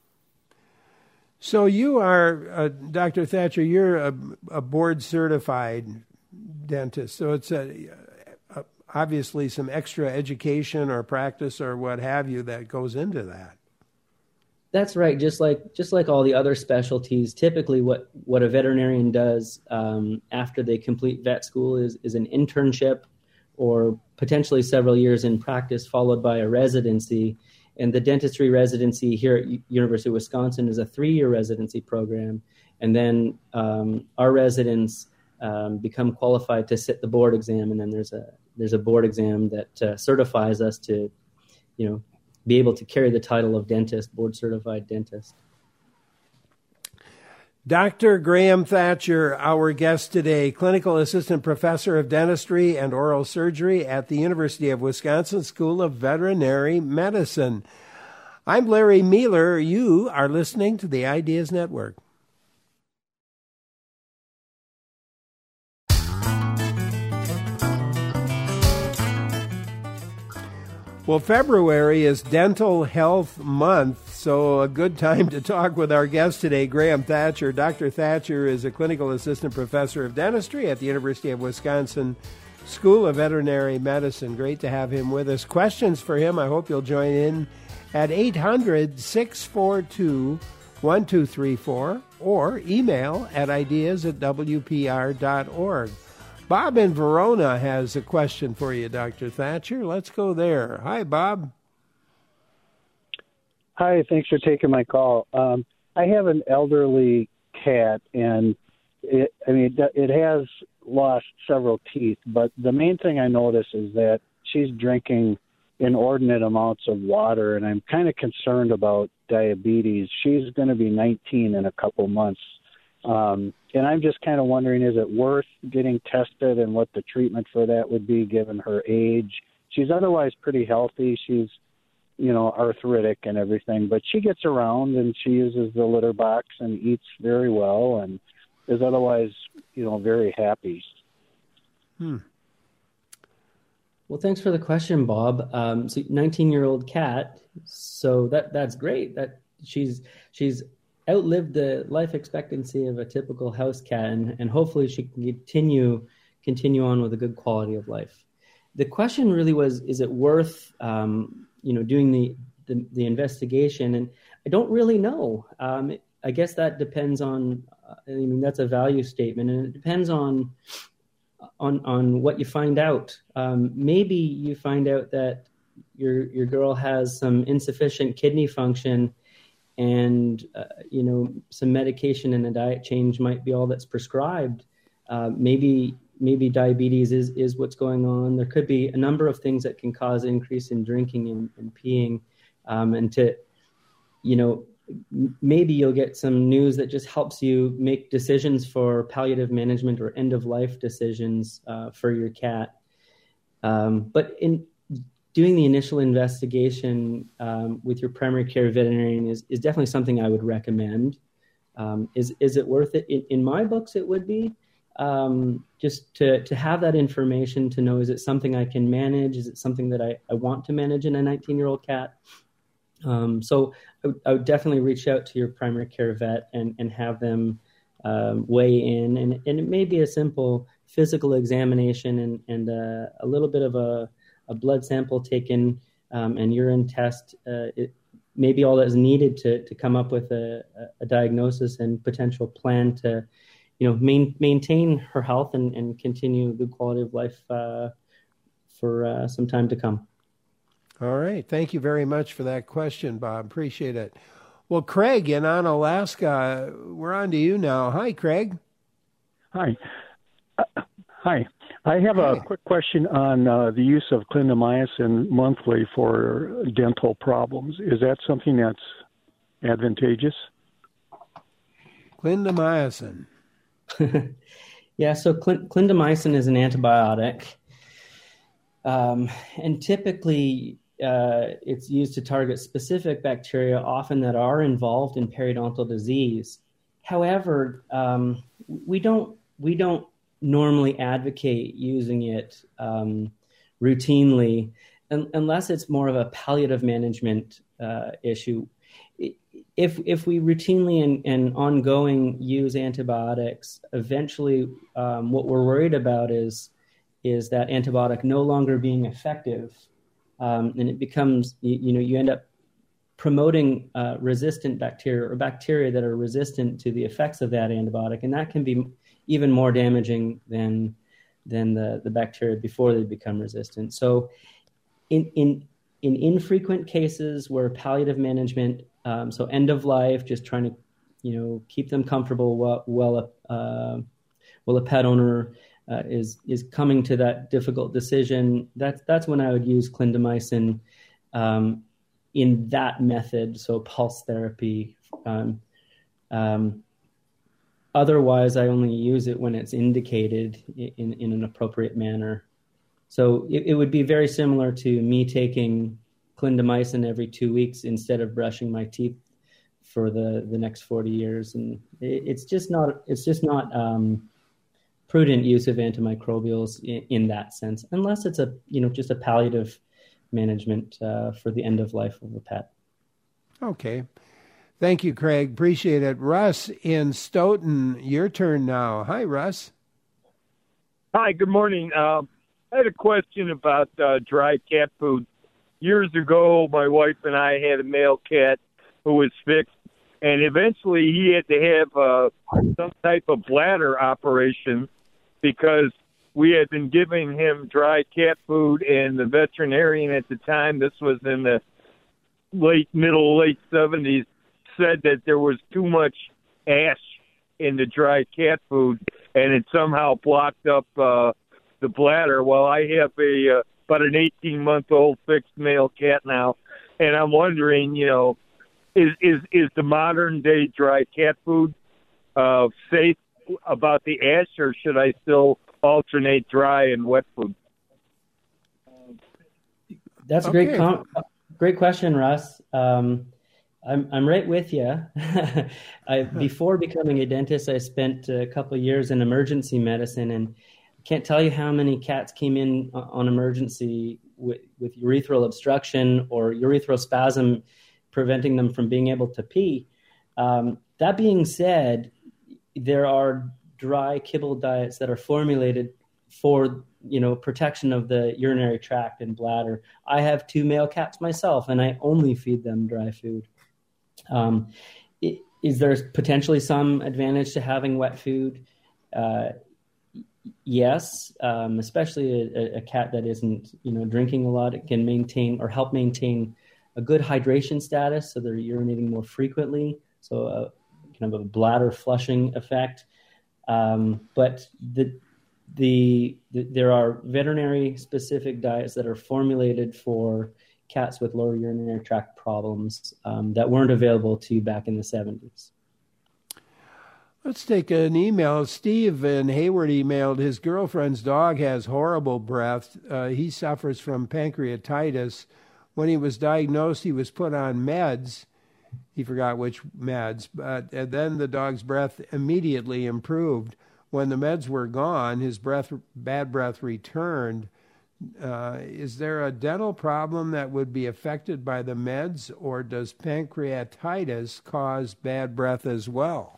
So you are, uh, Doctor Thatcher, you're a, a board-certified dentist. So it's a... obviously some extra education or practice or what have you that goes into that. That's right. Just like just like all the other specialties, typically what, what a veterinarian does um, after they complete vet school is, is an internship or potentially several years in practice, followed by a residency. And the dentistry residency here at U- University of Wisconsin is a three-year residency program. And then um, our residents um, become qualified to sit the board exam, and then there's a There's a board exam that uh, certifies us to, you know, be able to carry the title of dentist, board certified dentist. Doctor Graham Thatcher, our guest today, clinical assistant professor of dentistry and oral surgery at the University of Wisconsin School of Veterinary Medicine. I'm Larry Mealer. You are listening to the Ideas Network. Well, February is Dental Health Month, so a good time to talk with our guest today, Graham Thatcher. Doctor Thatcher is a clinical assistant professor of dentistry at the University of Wisconsin School of Veterinary Medicine. Great to have him with us. Questions for him, I hope you'll join in at eight hundred, six four two, one two three four or email at ideas at w p r dot org. Bob in Verona has a question for you, Doctor Thatcher. Let's go there. Hi, Bob. Hi, thanks for taking my call. Um, I have an elderly cat, and it, I mean, it has lost several teeth, but the main thing I notice is that she's drinking inordinate amounts of water, and I'm kind of concerned about diabetes. She's going to be nineteen in a couple months. Um, and I'm just kind of wondering, is it worth getting tested and what the treatment for that would be given her age? She's otherwise pretty healthy. She's, you know, arthritic and everything, but she gets around and she uses the litter box and eats very well and is otherwise, you know, very happy. Hmm. Well, thanks for the question, Bob. Um, so nineteen-year-old cat, so that that's great. That she's she's outlived the life expectancy of a typical house cat, and, and hopefully she can continue continue on with a good quality of life. The question really was, is it worth um, you know doing the, the the investigation? And I don't really know. Um, I guess that depends on. I mean, that's a value statement, and it depends on. on on what you find out. Um, maybe you find out that your your girl has some insufficient kidney function, and uh, you know some medication and a diet change might be all that's prescribed. Uh, maybe maybe diabetes is is what's going on. There could be a number of things that can cause increase in drinking and, and peeing, um, and to you know. Maybe you'll get some news that just helps you make decisions for palliative management or end-of-life decisions uh, for your cat. Um, but in doing the initial investigation um, with your primary care veterinarian is, is definitely something I would recommend. Um, is is it worth it? In, in my books, it would be. Um, just to, to have that information to know, is it something I can manage? Is it something that I, I want to manage in a nineteen-year-old cat? Um, so I would, I would definitely reach out to your primary care vet and, and have them um, weigh in. And, and it may be a simple physical examination and, and uh, a little bit of a, a blood sample taken um, and urine test. Uh, it may be all that is needed to, to come up with a, a diagnosis and potential plan to, you know, main, maintain her health and, and continue good quality of life uh, for uh, some time to come. All right. Thank you very much for that question, Bob. Appreciate it. Well, Craig in Onalaska, we're on to you now. Hi, Craig. Hi. Uh, hi. I have a Hi. quick question on uh, the use of clindamycin monthly for dental problems. Is that something that's advantageous? Clindamycin. Yeah, so cl- clindamycin is an antibiotic. Um, and typically, uh, it's used to target specific bacteria, often that are involved in periodontal disease. However, um, we don't we don't normally advocate using it um, routinely, un- unless it's more of a palliative management uh, issue. If if we routinely and, and ongoing use antibiotics, eventually, um, what we're worried about is is that antibiotic no longer being effective, um, and it becomes, you, you know, you end up promoting uh, resistant bacteria or bacteria that are resistant to the effects of that antibiotic, and that can be even more damaging than than the, the bacteria before they become resistant. So in in in infrequent cases where palliative management, um, so end of life, just trying to, you know, keep them comfortable while, while, a, uh, while a pet owner Uh, is is coming to that difficult decision, that's that's when I would use clindamycin um, in that method, so pulse therapy. Um, um, otherwise, I only use it when it's indicated in, in an appropriate manner. So it, it would be very similar to me taking clindamycin every two weeks instead of brushing my teeth for the, the next forty years, and it, it's just not it's just not. Um, prudent use of antimicrobials in, in that sense, unless it's a, you know, just a palliative management uh, for the end of life of a pet. Okay. Thank you, Craig. Appreciate it. Russ in Stoughton, your turn now. Hi, Russ. Hi, good morning. Uh, I had a question about uh, dry cat food. Years ago, my wife and I had a male cat who was fixed, and eventually he had to have uh, some type of bladder operation because we had been giving him dry cat food, and the veterinarian at the time, this was in the late, middle, late seventies, said that there was too much ash in the dry cat food, and it somehow blocked up uh, the bladder. Well, I have a uh, about an eighteen-month-old fixed male cat now, and I'm wondering, you know, is is, is the modern-day dry cat food uh, safe about the ash, or should I still alternate dry and wet food? That's a Okay. great com- great question, Russ. Um, I'm I'm right with you. I, before becoming a dentist, I spent a couple of years in emergency medicine, and I can't tell you how many cats came in on emergency with, with urethral obstruction or urethral spasm, preventing them from being able to pee. Um, that being said, there are dry kibble diets that are formulated for, you know, protection of the urinary tract and bladder. I have two male cats myself, and I only feed them dry food. Um, is there potentially some advantage to having wet food? Uh, yes, um, especially a, a cat that isn't, you know, drinking a lot. It can maintain or help maintain a good hydration status, so they're urinating more frequently. So a, kind of a bladder flushing effect. Um, but the, the the there are veterinary specific diets that are formulated for cats with lower urinary tract problems um, that weren't available to you back in the seventies. Let's take an email. Steve in Hayward emailed, his girlfriend's dog has horrible breath. Uh, he suffers from pancreatitis. When he was diagnosed, he was put on meds. He forgot which meds, but and then the dog's breath immediately improved. When the meds were gone, his breath, bad breath returned. Uh, is there a dental problem that would be affected by the meds, or does pancreatitis cause bad breath as well?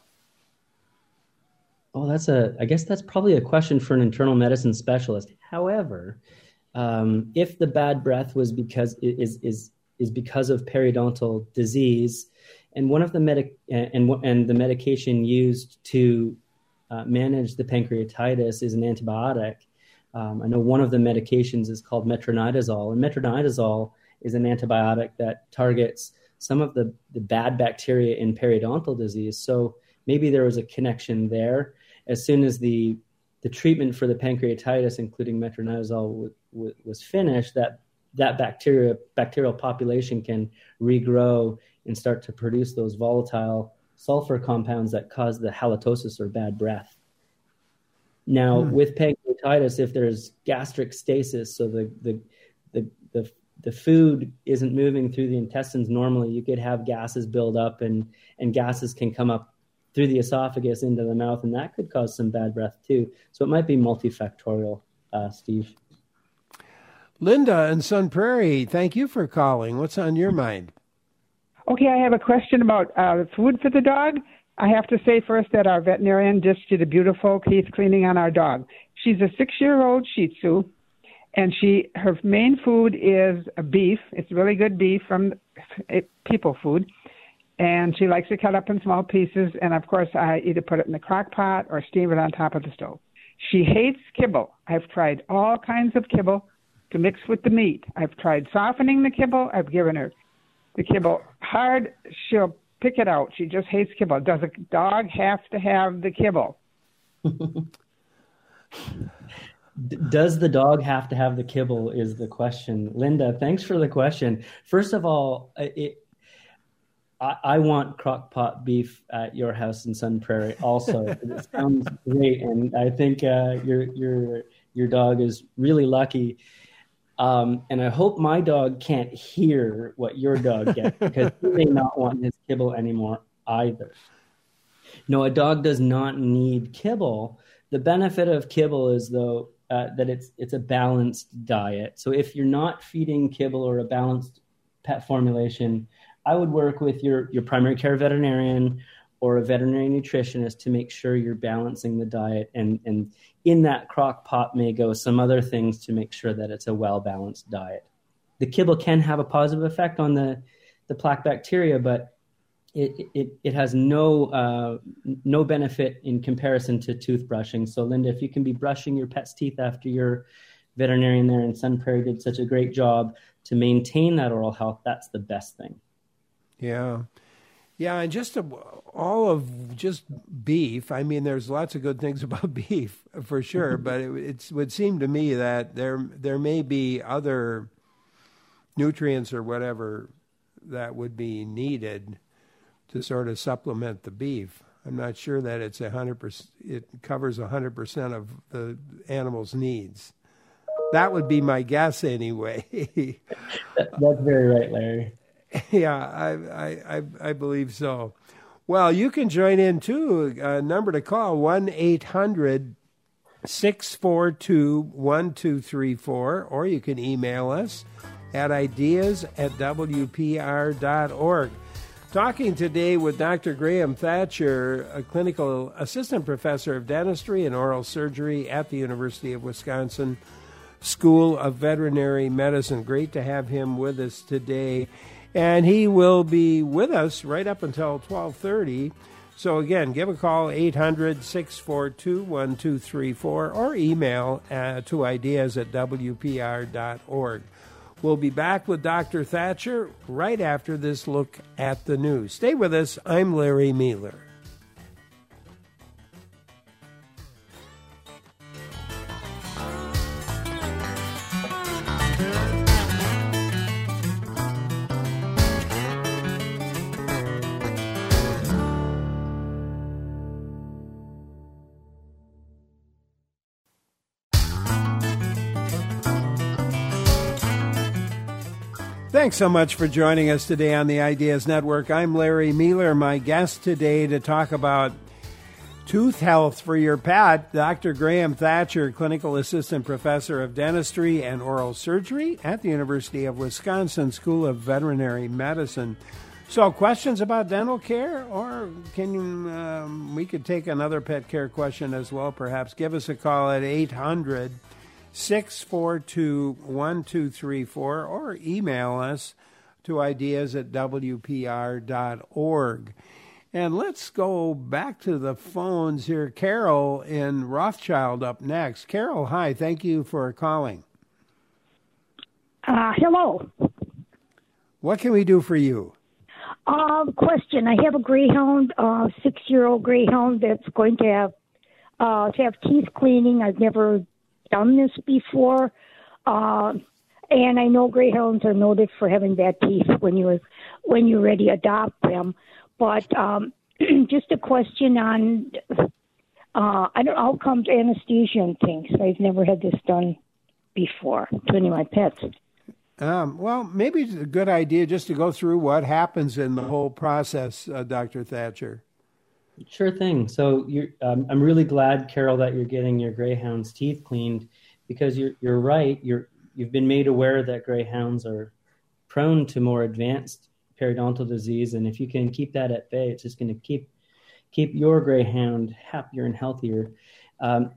Oh, that's a, I guess that's probably a question for an internal medicine specialist. However, um, if the bad breath was because is is is because of periodontal disease, and one of the medic and and the medication used to uh, manage the pancreatitis is an antibiotic. Um, I know one of the medications is called metronidazole, and metronidazole is an antibiotic that targets some of the, the bad bacteria in periodontal disease. So maybe there was a connection there. As soon as the the treatment for the pancreatitis, including metronidazole, w- w- was finished, that that bacteria bacterial population can regrow and start to produce those volatile sulfur compounds that cause the halitosis or bad breath. Now, hmm. with pancreatitis, if there's gastric stasis, so the, the the the the food isn't moving through the intestines normally, you could have gases build up, and and gases can come up through the esophagus into the mouth, and that could cause some bad breath too. So it might be multifactorial, uh, Steve. Linda in Sun Prairie, thank you for calling. What's on your mind? Okay, I have a question about uh, food for the dog. I have to say first that our veterinarian just did a beautiful teeth cleaning on our dog. She's a six-year-old Shih Tzu, and she her main food is a beef. It's really good beef from it, people food, and she likes to cut up in small pieces. And of course, I either put it in the crock pot or steam it on top of the stove. She hates kibble. I've tried all kinds of kibble to mix with the meat. I've tried softening the kibble. I've given her the kibble hard. She'll pick it out. She just hates kibble. Does a dog have to have the kibble? Does the dog have to have the kibble is the question. Linda, thanks for the question. First of all, it, I, I want crock pot beef at your house in Sun Prairie also. It sounds great, and I think uh, your your your dog is really lucky. Um, and I hope my dog can't hear what your dog gets, because he may not want his kibble anymore either. No, a dog does not need kibble. The benefit of kibble is, though, uh, that it's it's a balanced diet. So if you're not feeding kibble or a balanced pet formulation, I would work with your, your primary care veterinarian or a veterinary nutritionist to make sure you're balancing the diet. And, and in that crock pot may go some other things to make sure that it's a well-balanced diet. The kibble can have a positive effect on the, the plaque bacteria, but it, it, it has no, uh, no benefit in comparison to toothbrushing. So Linda, if you can be brushing your pet's teeth after your veterinarian there in Sun Prairie did such a great job to maintain that oral health, that's the best thing. Yeah. Yeah, and just a, all of just beef. I mean, there's lots of good things about beef for sure, but it it's, would seem to me that there there may be other nutrients or whatever that would be needed to sort of supplement the beef. I'm not sure that it's a hundred percent. It covers a hundred percent of the animal's needs. That would be my guess anyway. that, that's very right, Larry. Yeah, I, I, I believe so. Well, you can join in too. A number to call, one eight hundred six four two one two three four, or you can email us at ideas at w p r dot org. Talking today with Doctor Graham Thatcher, a clinical assistant professor of dentistry and oral surgery at the University of Wisconsin School of Veterinary Medicine. Great to have him with us today. And he will be with us right up until twelve thirty. So again, give a call, eight hundred six four two one two three four, or email uh, to ideas at w p r dot org. We'll be back with Doctor Thatcher right after this look at the news. Stay with us. I'm Larry Mealer. Thanks so much for joining us today on the Ideas Network. I'm Larry Mealer. My guest today to talk about tooth health for your pet, Doctor Graham Thatcher, Clinical Assistant Professor of Dentistry and Oral Surgery at the University of Wisconsin School of Veterinary Medicine. So questions about dental care, or can you, um, we could take another pet care question as well, perhaps. Give us a call at eight hundred six four two one two three four, or email us to ideas at w p r dot org. And let's go back to the phones here. Carol in Rothschild up next. Carol, hi. Thank you for calling. Uh, hello. What can we do for you? Uh, question. I have a greyhound, uh, six-year-old greyhound that's going to have, uh, to have teeth cleaning. I've never done this before, uh, and I know greyhounds are noted for having bad teeth when you when you ready to adopt them. But um, just a question on, uh, I don't know how comes anesthesia and things. I've never had this done before to any of my pets. Um, well, maybe it's a good idea just to go through what happens in the whole process, uh, Doctor Thatcher. Sure thing. So you're, um, I'm really glad, Carol, that you're getting your greyhound's teeth cleaned, because you're you're right. You're you've been made aware that greyhounds are prone to more advanced periodontal disease, and if you can keep that at bay, it's just going to keep keep your greyhound happier and healthier. Um,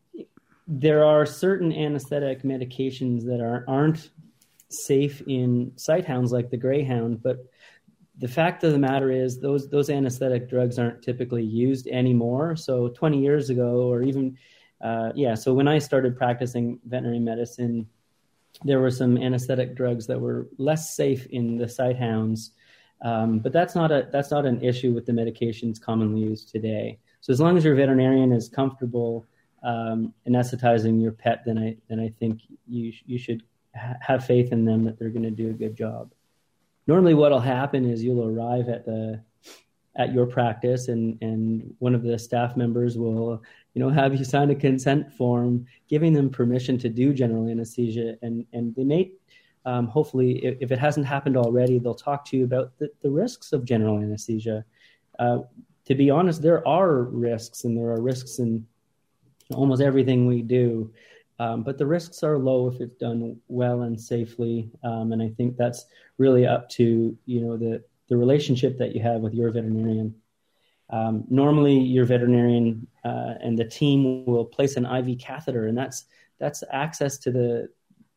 there are certain anesthetic medications that are aren't safe in sighthounds like the greyhound, but the fact of the matter is those those anesthetic drugs aren't typically used anymore. So twenty years ago, or even, uh, yeah, so when I started practicing veterinary medicine, there were some anesthetic drugs that were less safe in the sighthounds. Um, but that's not a that's not an issue with the medications commonly used today. So as long as your veterinarian is comfortable um, anesthetizing your pet, then I then I think you you should ha- have faith in them that they're going to do a good job. Normally what will happen is you'll arrive at the at your practice, and, and one of the staff members will, you know, have you sign a consent form giving them permission to do general anesthesia. And, and they may, um, hopefully, if, if it hasn't happened already, they'll talk to you about the, the risks of general anesthesia. Uh, to be honest, there are risks, and there are risks in almost everything we do. Um, but the risks are low if it's done well and safely, um, and I think that's really up to, you know, the, the relationship that you have with your veterinarian. Um, normally, your veterinarian uh, and the team will place an I V catheter, and that's that's access to the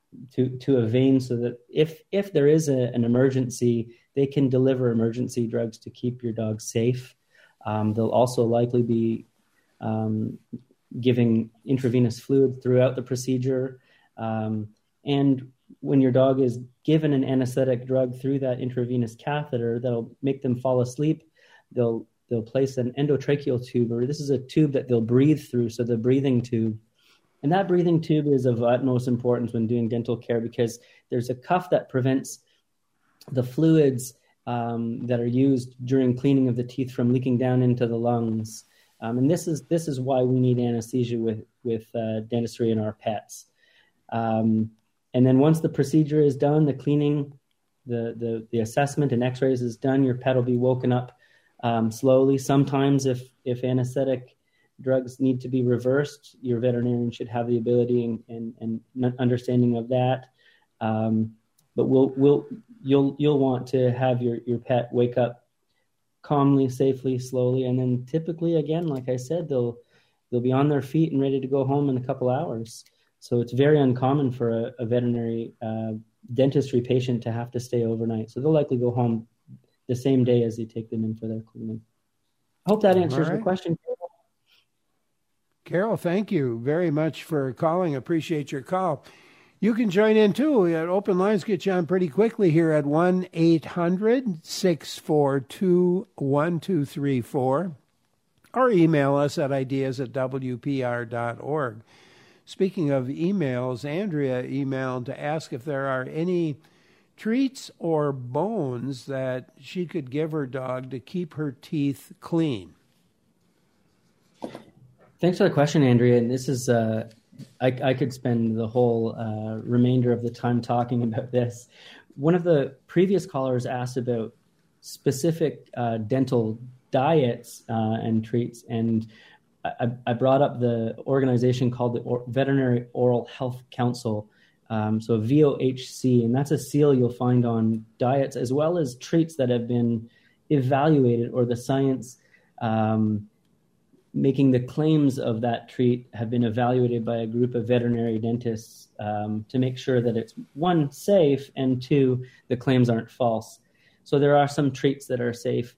to to a vein, so that if if there is a, an emergency, they can deliver emergency drugs to keep your dog safe. Um, they'll also likely be um, giving intravenous fluid throughout the procedure. Um, and when your dog is given an anesthetic drug through that intravenous catheter that'll make them fall asleep, they'll they'll place an endotracheal tube, or this is a tube that they'll breathe through, so the breathing tube. And that breathing tube is of utmost importance when doing dental care, because there's a cuff that prevents the fluids um, that are used during cleaning of the teeth from leaking down into the lungs. Um, and this is this is why we need anesthesia with with uh, dentistry in our pets. Um, and then once the procedure is done, the cleaning, the, the, the assessment and x-rays is done, your pet will be woken up um, slowly. Sometimes if, if anesthetic drugs need to be reversed, your veterinarian should have the ability and, and, and understanding of that. Um, but we'll, we'll, you'll, you'll want to have your, your pet wake up calmly, safely, slowly. And then typically, again, like I said, they'll, they'll be on their feet and ready to go home in a couple hours. So it's very uncommon for a, a veterinary uh, dentistry patient to have to stay overnight. So they'll likely go home the same day as you take them in for their cleaning. I hope that answers right. your question. Carol, thank you very much for calling. Appreciate your call. You can join in too. Open lines get you on pretty quickly here at one eight hundred six four two one two three four or email us at ideas at w p r dot org. Speaking of emails, Andrea emailed to ask if there are any treats or bones that she could give her dog to keep her teeth clean. Thanks for the question, Andrea. And this is, uh, I, I could spend the whole uh, remainder of the time talking about this. One of the previous callers asked about specific uh, dental diets uh, and treats, and I, I brought up the organization called the or- Veterinary Oral Health Council, um, so V O H C, and that's a seal you'll find on diets as well as treats that have been evaluated, or the science um, making the claims of that treat have been evaluated by a group of veterinary dentists um, to make sure that it's, one, safe, and two, the claims aren't false. So there are some treats that are safe.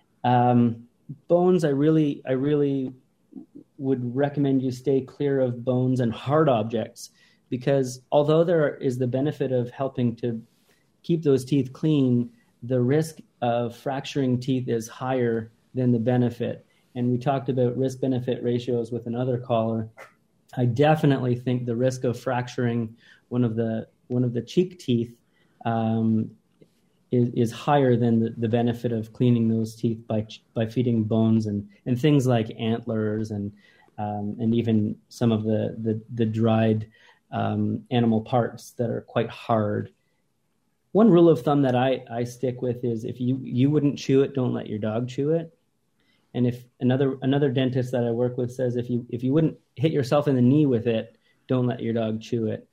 Um, bones, I really, I really would recommend you stay clear of bones and hard objects, because although there is the benefit of helping to keep those teeth clean, the risk of fracturing teeth is higher than the benefit. And we talked about risk-benefit ratios with another caller. I definitely think the risk of fracturing one of the one of the cheek teeth um, is, is higher than the, the benefit of cleaning those teeth by by feeding bones and, and things like antlers and um, and even some of the the, the dried um, animal parts that are quite hard. One rule of thumb that I, I stick with is if you, you wouldn't chew it, don't let your dog chew it. And if another another dentist that I work with says if you if you wouldn't hit yourself in the knee with it, don't let your dog chew it.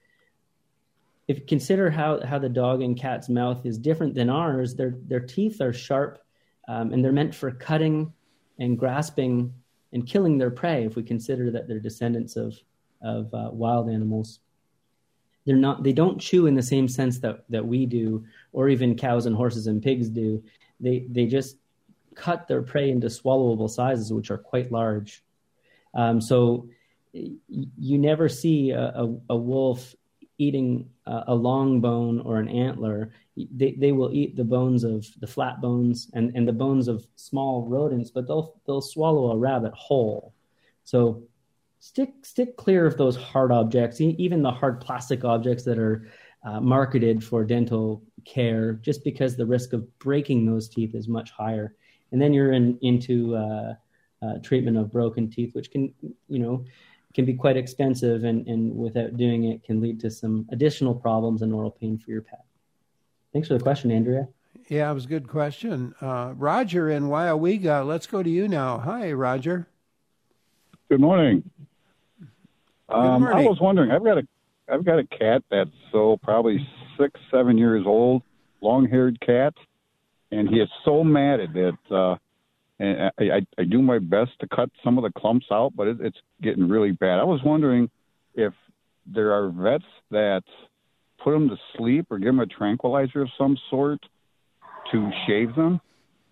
If you consider how, how the dog and cat's mouth is different than ours, their their teeth are sharp um, and they're meant for cutting and grasping and killing their prey. If we consider that they're descendants of of uh, wild animals, they're not they don't chew in the same sense that, that we do, or even cows and horses and pigs do. They they just cut their prey into swallowable sizes, which are quite large. Um, so y- you never see a, a, a wolf eating a, a long bone or an antler. They they will eat the bones of the flat bones and, and the bones of small rodents, but they'll they'll swallow a rabbit whole. So stick stick clear of those hard objects, even the hard plastic objects that are uh, marketed for dental care, just because the risk of breaking those teeth is much higher. And then you're in, into uh, uh, treatment of broken teeth, which can, you know, can be quite expensive, and, and without doing it can lead to some additional problems and oral pain for your pet. Thanks for the question, Andrea. Yeah, it was a good question. Uh, Roger in Wyowega, let's go to you now. Hi, Roger. Good morning. Good Um, morning. I was wondering, I've got a, I've got a cat that's so probably six, seven years old, long-haired cat. And he is so matted that uh, and I, I, I do my best to cut some of the clumps out, but it, it's getting really bad. I was wondering if there are vets that put them to sleep or give them a tranquilizer of some sort to shave them.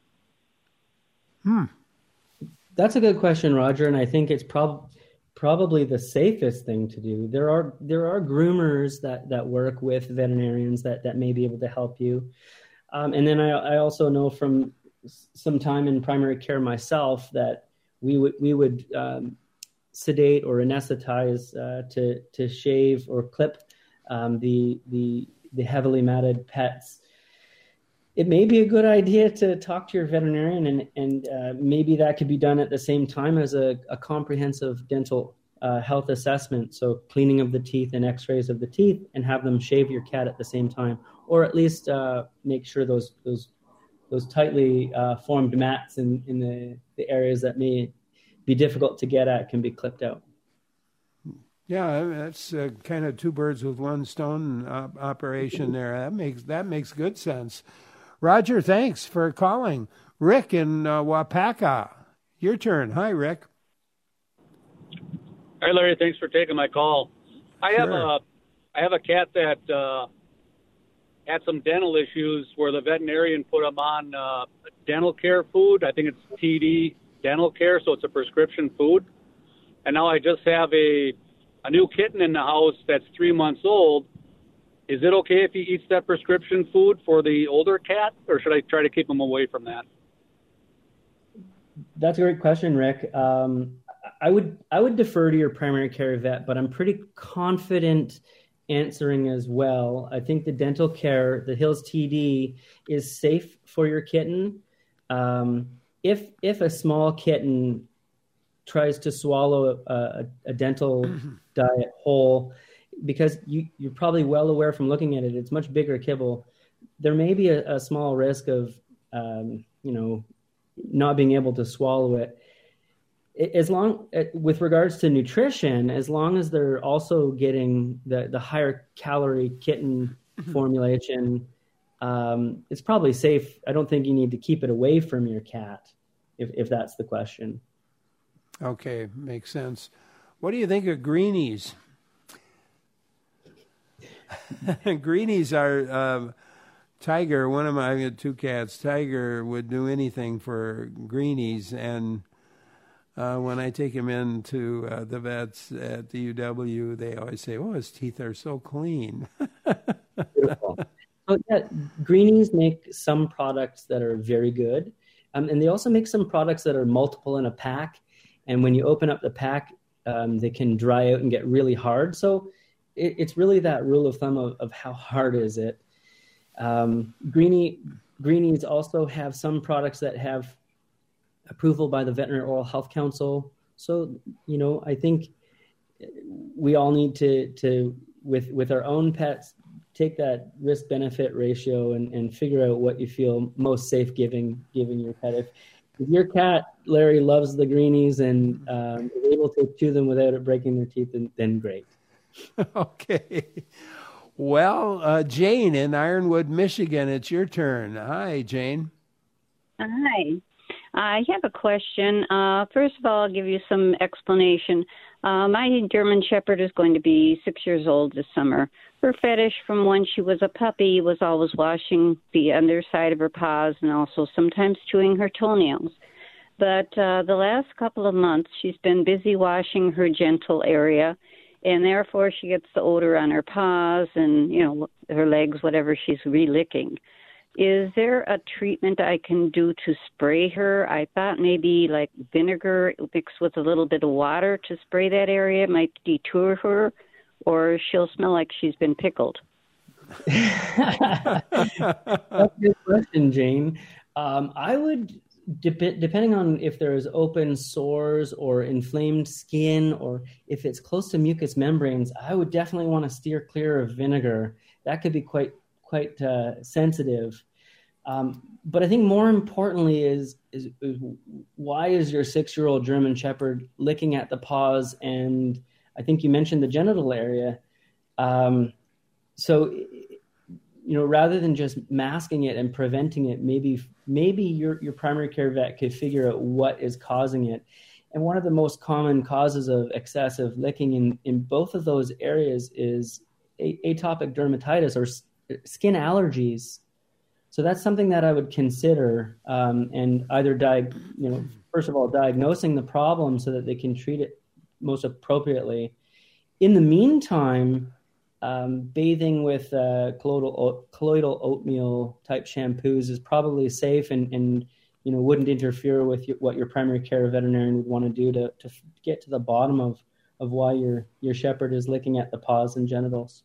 Hmm. That's a good question, Roger, and I think it's prob- probably the safest thing to do. There are there are groomers that, that work with veterinarians that, that may be able to help you. Um, and then I, I also know from some time in primary care myself that we would we would um, sedate or anesthetize uh, to to shave or clip um, the the the heavily matted pets. It may be a good idea to talk to your veterinarian, and and uh, maybe that could be done at the same time as a, a comprehensive dental uh, health assessment, so cleaning of the teeth and x-rays of the teeth, and have them shave your cat at the same time, or at least uh, make sure those those those tightly uh, formed mats in, in the, the areas that may be difficult to get at can be clipped out. Yeah, that's uh, kind of two birds with one stone op- operation there. That makes that makes good sense. Roger, thanks for calling. Rick in uh, Wapaka, your turn. Hi, Rick. Hi, Larry. Thanks for taking my call. I have Sure. a I have a cat that uh, had some dental issues where the veterinarian put him on uh, dental care food. I think it's T D dental care, so it's a prescription food. And now I just have a a new kitten in the house that's three months old. Is it okay if he eats that prescription food for the older cat, or should I try to keep him away from that? That's a great question, Rick. Um, I would I would defer to your primary care vet, but I'm pretty confident answering as well. I think the dental care, the Hills T D, is safe for your kitten. Um, if if a small kitten tries to swallow a, a, a dental diet whole, because you, you're probably well aware from looking at it, it's much bigger kibble. There may be a, a small risk of, um, you know, not being able to swallow it. As long, with regards to nutrition, as long as they're also getting the, the higher calorie kitten formulation, um, it's probably safe. I don't think you need to keep it away from your cat, if, if that's the question. Okay, makes sense. What do you think of greenies? Greenies are um, Tiger. One of my I got two cats. Tiger would do anything for greenies, and uh, when I take him into uh, the vets at the U W, they always say, "Oh, his teeth are so clean." Beautiful. So yeah, greenies make some products that are very good, um, and they also make some products that are multiple in a pack. And when you open up the pack, um, they can dry out and get really hard. So it, it's really that rule of thumb of, of how hard is it. Um, Greenie, Greenies also have some products that have approval by the Veterinary Oral Health Council. So, you know, I think we all need to, to with with our own pets, take that risk-benefit ratio and, and figure out what you feel most safe giving giving your pet. If, if your cat, Larry, loves the greenies and um, is able to chew them without it breaking their teeth, then, then great. Okay. Well, uh, Jane in Ironwood, Michigan, it's your turn. Hi, Jane. Hi. I have a question. Uh, first of all, I'll give you some explanation. Uh, my German Shepherd is going to be six years old this summer. Her fetish from when she was a puppy was always washing the underside of her paws and also sometimes chewing her toenails. But uh, the last couple of months, she's been busy washing her gentle area, and therefore she gets the odor on her paws and, you know, her legs, whatever she's relicking. Is there a treatment I can do to spray her? I thought maybe like vinegar mixed with a little bit of water to spray that area might deter her, or she'll smell like she's been pickled. That's a good question, Jane. Um, I would, dep- depending on if there's open sores or inflamed skin, or if it's close to mucous membranes, I would definitely want to steer clear of vinegar. That could be quite quite uh, sensitive. Um, but I think more importantly is, is, is why is your six-year-old German Shepherd licking at the paws? And I think you mentioned the genital area. Um, so, you know, rather than just masking it and preventing it, maybe maybe your, your primary care vet could figure out what is causing it. And one of the most common causes of excessive licking in, in both of those areas is a, atopic dermatitis or skin allergies. So that's something that I would consider, um, and either diag- you know, first of all, diagnosing the problem so that they can treat it most appropriately. In the meantime, um, bathing with uh, colloidal, colloidal oatmeal type shampoos is probably safe and, and you know, wouldn't interfere with your, what your primary care veterinarian would want to do to, to get to the bottom of, of why your, your shepherd is licking at the paws and genitals.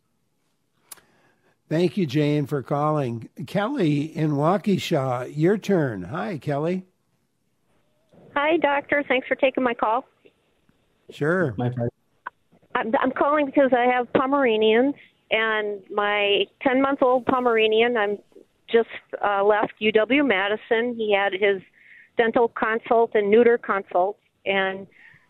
Thank you, Jane, for calling. Kelly in Waukesha, your turn. Hi, Kelly. Hi, doctor. Thanks for taking my call. Sure. My pleasure. I'm, I'm calling because I have Pomeranians, and my ten-month-old Pomeranian, I'm just uh, left U W Madison. He had his dental consult and neuter consult, and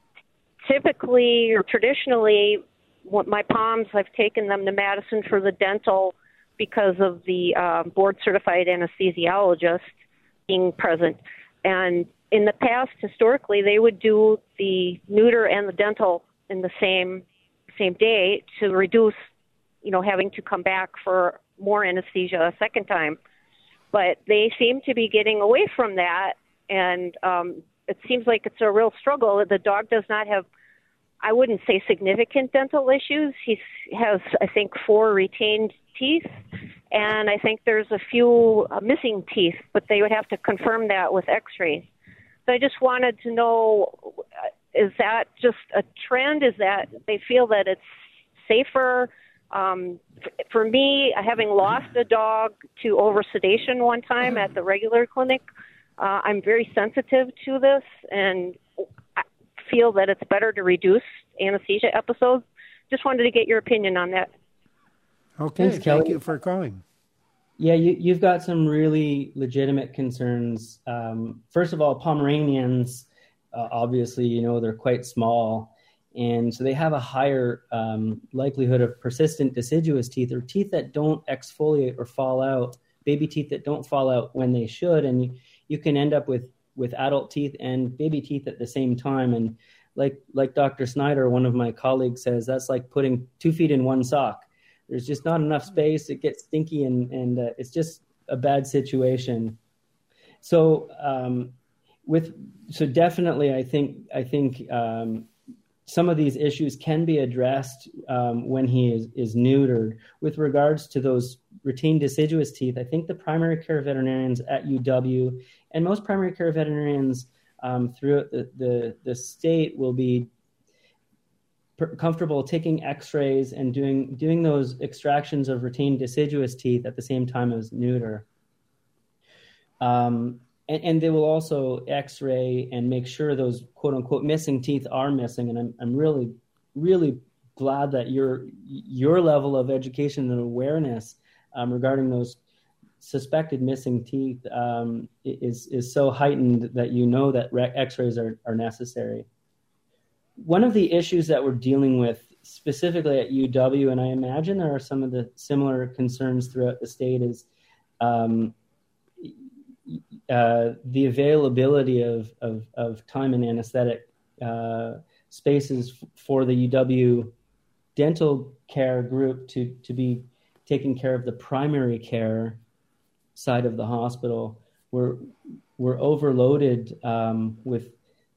typically or traditionally, what my Poms, I've taken them to Madison for the dental because of the uh, board-certified anesthesiologist being present. And in the past, historically, they would do the neuter and the dental in the same same day to reduce, you know, having to come back for more anesthesia a second time. But they seem to be getting away from that, and um, it seems like it's a real struggle. The dog does not have, I wouldn't say significant dental issues. He has, I think, four retained teeth, and I think there's a few uh, missing teeth, but they would have to confirm that with x-rays. So I just wanted to know, is that just a trend? Is that they feel that it's safer? Um, for me, having lost a dog to over-sedation one time at the regular clinic, uh, I'm very sensitive to this and I feel that it's better to reduce anesthesia episodes. Just wanted to get your opinion on that. Okay, Thanks, thank Kelly. you for calling. Yeah, you, you've got some really legitimate concerns. Um, first of all, Pomeranians, uh, obviously, you know, they're quite small. And so they have a higher um, likelihood of persistent deciduous teeth, or teeth that don't exfoliate or fall out, baby teeth that don't fall out when they should. And you, you can end up with, with adult teeth and baby teeth at the same time. And like like Doctor Snyder, one of my colleagues, says, that's like putting two feet in one sock. There's just not enough space. It gets stinky, and, and uh, it's just a bad situation. So um, with so definitely, I think I think um, some of these issues can be addressed um, when he is, is neutered. With regards to those retained deciduous teeth, I think the primary care veterinarians at U W and most primary care veterinarians um, throughout the, the, the state will be comfortable taking x-rays and doing doing those extractions of retained deciduous teeth at the same time as neuter. Um, and, and they will also x-ray and make sure those quote-unquote missing teeth are missing. And I'm I'm really, really glad that your your level of education and awareness um, regarding those suspected missing teeth um, is, is so heightened that you know that x-rays are, are necessary. One of the issues that we're dealing with specifically at U W, and I imagine there are some of the similar concerns throughout the state, is um, uh, the availability of, of, of time and anesthetic uh, spaces f- for the U W dental care group to, to be taking care of the primary care side of the hospital. We're, we're overloaded um, with...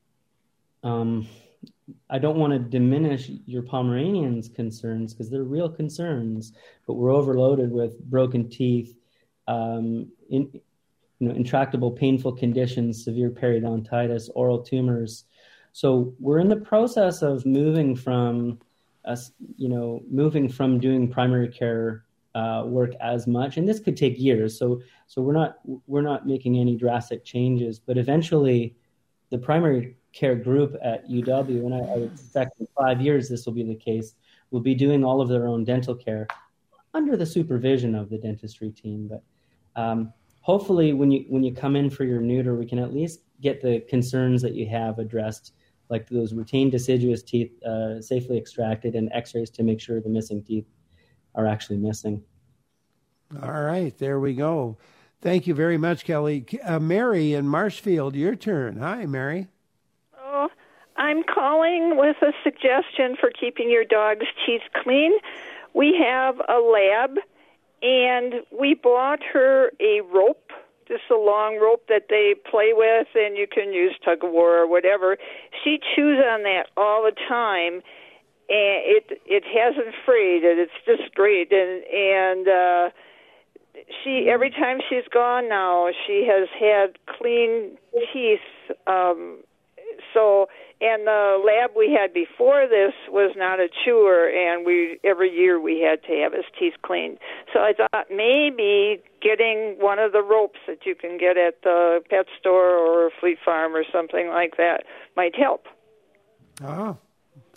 Um, I don't want to diminish your Pomeranian's concerns because they're real concerns, but we're overloaded with broken teeth, um, in, you know, intractable painful conditions, severe periodontitis, oral tumors. So we're in the process of moving from, us, you know, moving from doing primary care uh, work as much, and this could take years. So, so we're not we're not making any drastic changes, but eventually, the primary care group at U W, and I, I would expect in five years this will be the case, will be doing all of their own dental care under the supervision of the dentistry team. But um, hopefully when you when you come in for your neuter, we can at least get the concerns that you have addressed, like those retained deciduous teeth uh, safely extracted and x-rays to make sure the missing teeth are actually missing. All right, there we go. Thank you very much, Kelly. Uh, Mary in Marshfield, your turn. Hi, Mary. Oh, I'm calling with a suggestion for keeping your dog's teeth clean. We have a lab, and we bought her a rope, just a long rope that they play with, and you can use tug-of-war or whatever. She chews on that all the time, and it it hasn't frayed, and it's just great. And and uh, she every time she's gone now, she has had clean teeth. Um, So, and the lab we had before this was not a chewer, and we every year we had to have his teeth cleaned. So I thought maybe getting one of the ropes that you can get at the pet store or Fleet Farm or something like that might help. Oh,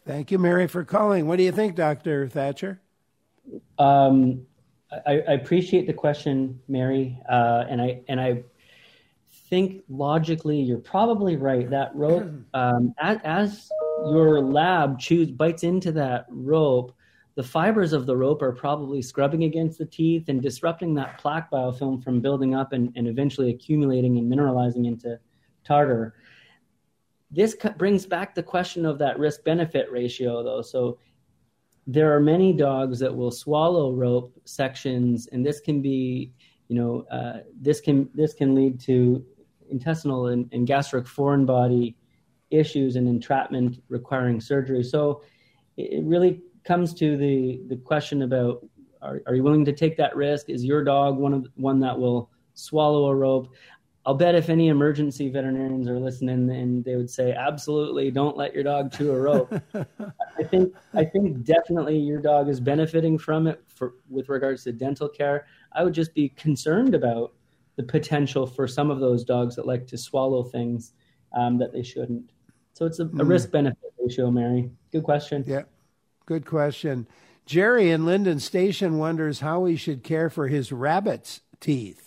Thank you, Mary, for calling. What do you think, Doctor Thatcher? Um, I, I appreciate the question, Mary, uh, and I and I think logically you're probably right. That rope, um, as, as your lab chews bites into that rope, the fibers of the rope are probably scrubbing against the teeth and disrupting that plaque biofilm from building up and, and eventually accumulating and mineralizing into tartar. This brings back the question of that risk-benefit ratio, though. So there are many dogs that will swallow rope sections, and this can be, you know, uh, this can this can lead to intestinal and, and gastric foreign body issues and entrapment requiring surgery. So it really comes to the, the question about, are, are you willing to take that risk? Is your dog one of one that will swallow a rope? I'll bet if any emergency veterinarians are listening, and they would say, absolutely, don't let your dog chew a rope. I think I think definitely your dog is benefiting from it for, with regards to dental care. I would just be concerned about the potential for some of those dogs that like to swallow things um, that they shouldn't. So it's a, a Mm. risk-benefit ratio, Mary. Good question. Yeah, good question. Jerry in Linden Station wonders how he should care for his rabbit's teeth.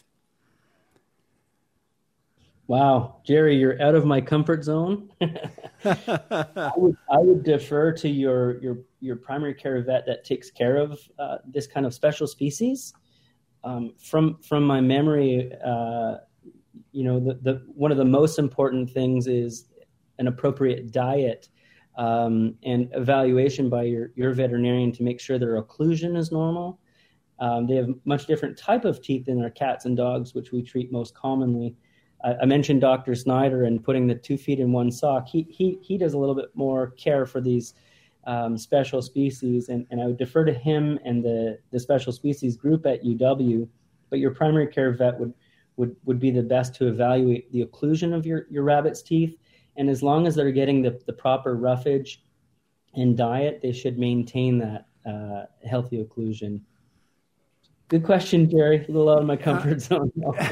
Wow, Jerry, you're out of my comfort zone. I would I would defer to your your your primary care vet that takes care of uh, this kind of special species. Um, from from my memory, uh, you know, the, the one of the most important things is an appropriate diet um, and evaluation by your your veterinarian to make sure their occlusion is normal. Um, they have much different type of teeth than our cats and dogs, which we treat most commonly. I mentioned Doctor Snyder and putting the two feet in one sock. He he he does a little bit more care for these um, special species, and, and I would defer to him and the, the special species group at U W. But your primary care vet would, would, would be the best to evaluate the occlusion of your, your rabbit's teeth. And as long as they're getting the, the proper roughage and diet, they should maintain that uh, healthy occlusion. Good question, Jerry. A little out of my comfort zone.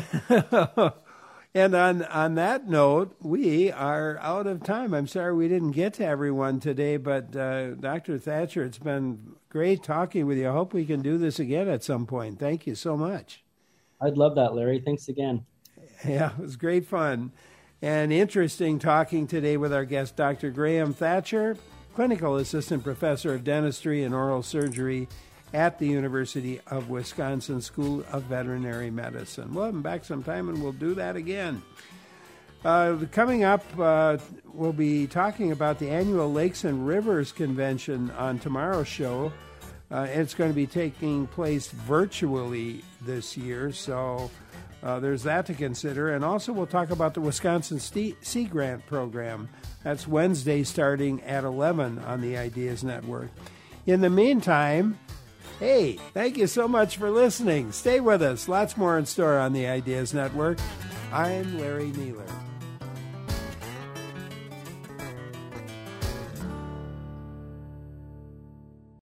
And on, on that note, we are out of time. I'm sorry we didn't get to everyone today, but uh, Doctor Thatcher, it's been great talking with you. I hope we can do this again at some point. Thank you so much. I'd love that, Larry. Thanks again. Yeah, it was great fun and interesting talking today with our guest, Doctor Graham Thatcher, Clinical Assistant Professor of Dentistry and Oral Surgery at the University of Wisconsin School of Veterinary Medicine. We'll have him back sometime, and we'll do that again. Uh, coming up, uh, we'll be talking about the annual Lakes and Rivers Convention on tomorrow's show. Uh, it's going to be taking place virtually this year, so uh, there's that to consider. And also we'll talk about the Wisconsin Sea Grant Program. That's Wednesday starting at eleven on the Ideas Network. In the meantime, hey, thank you so much for listening. Stay with us. Lots more in store on the Ideas Network. I'm Larry Neeler.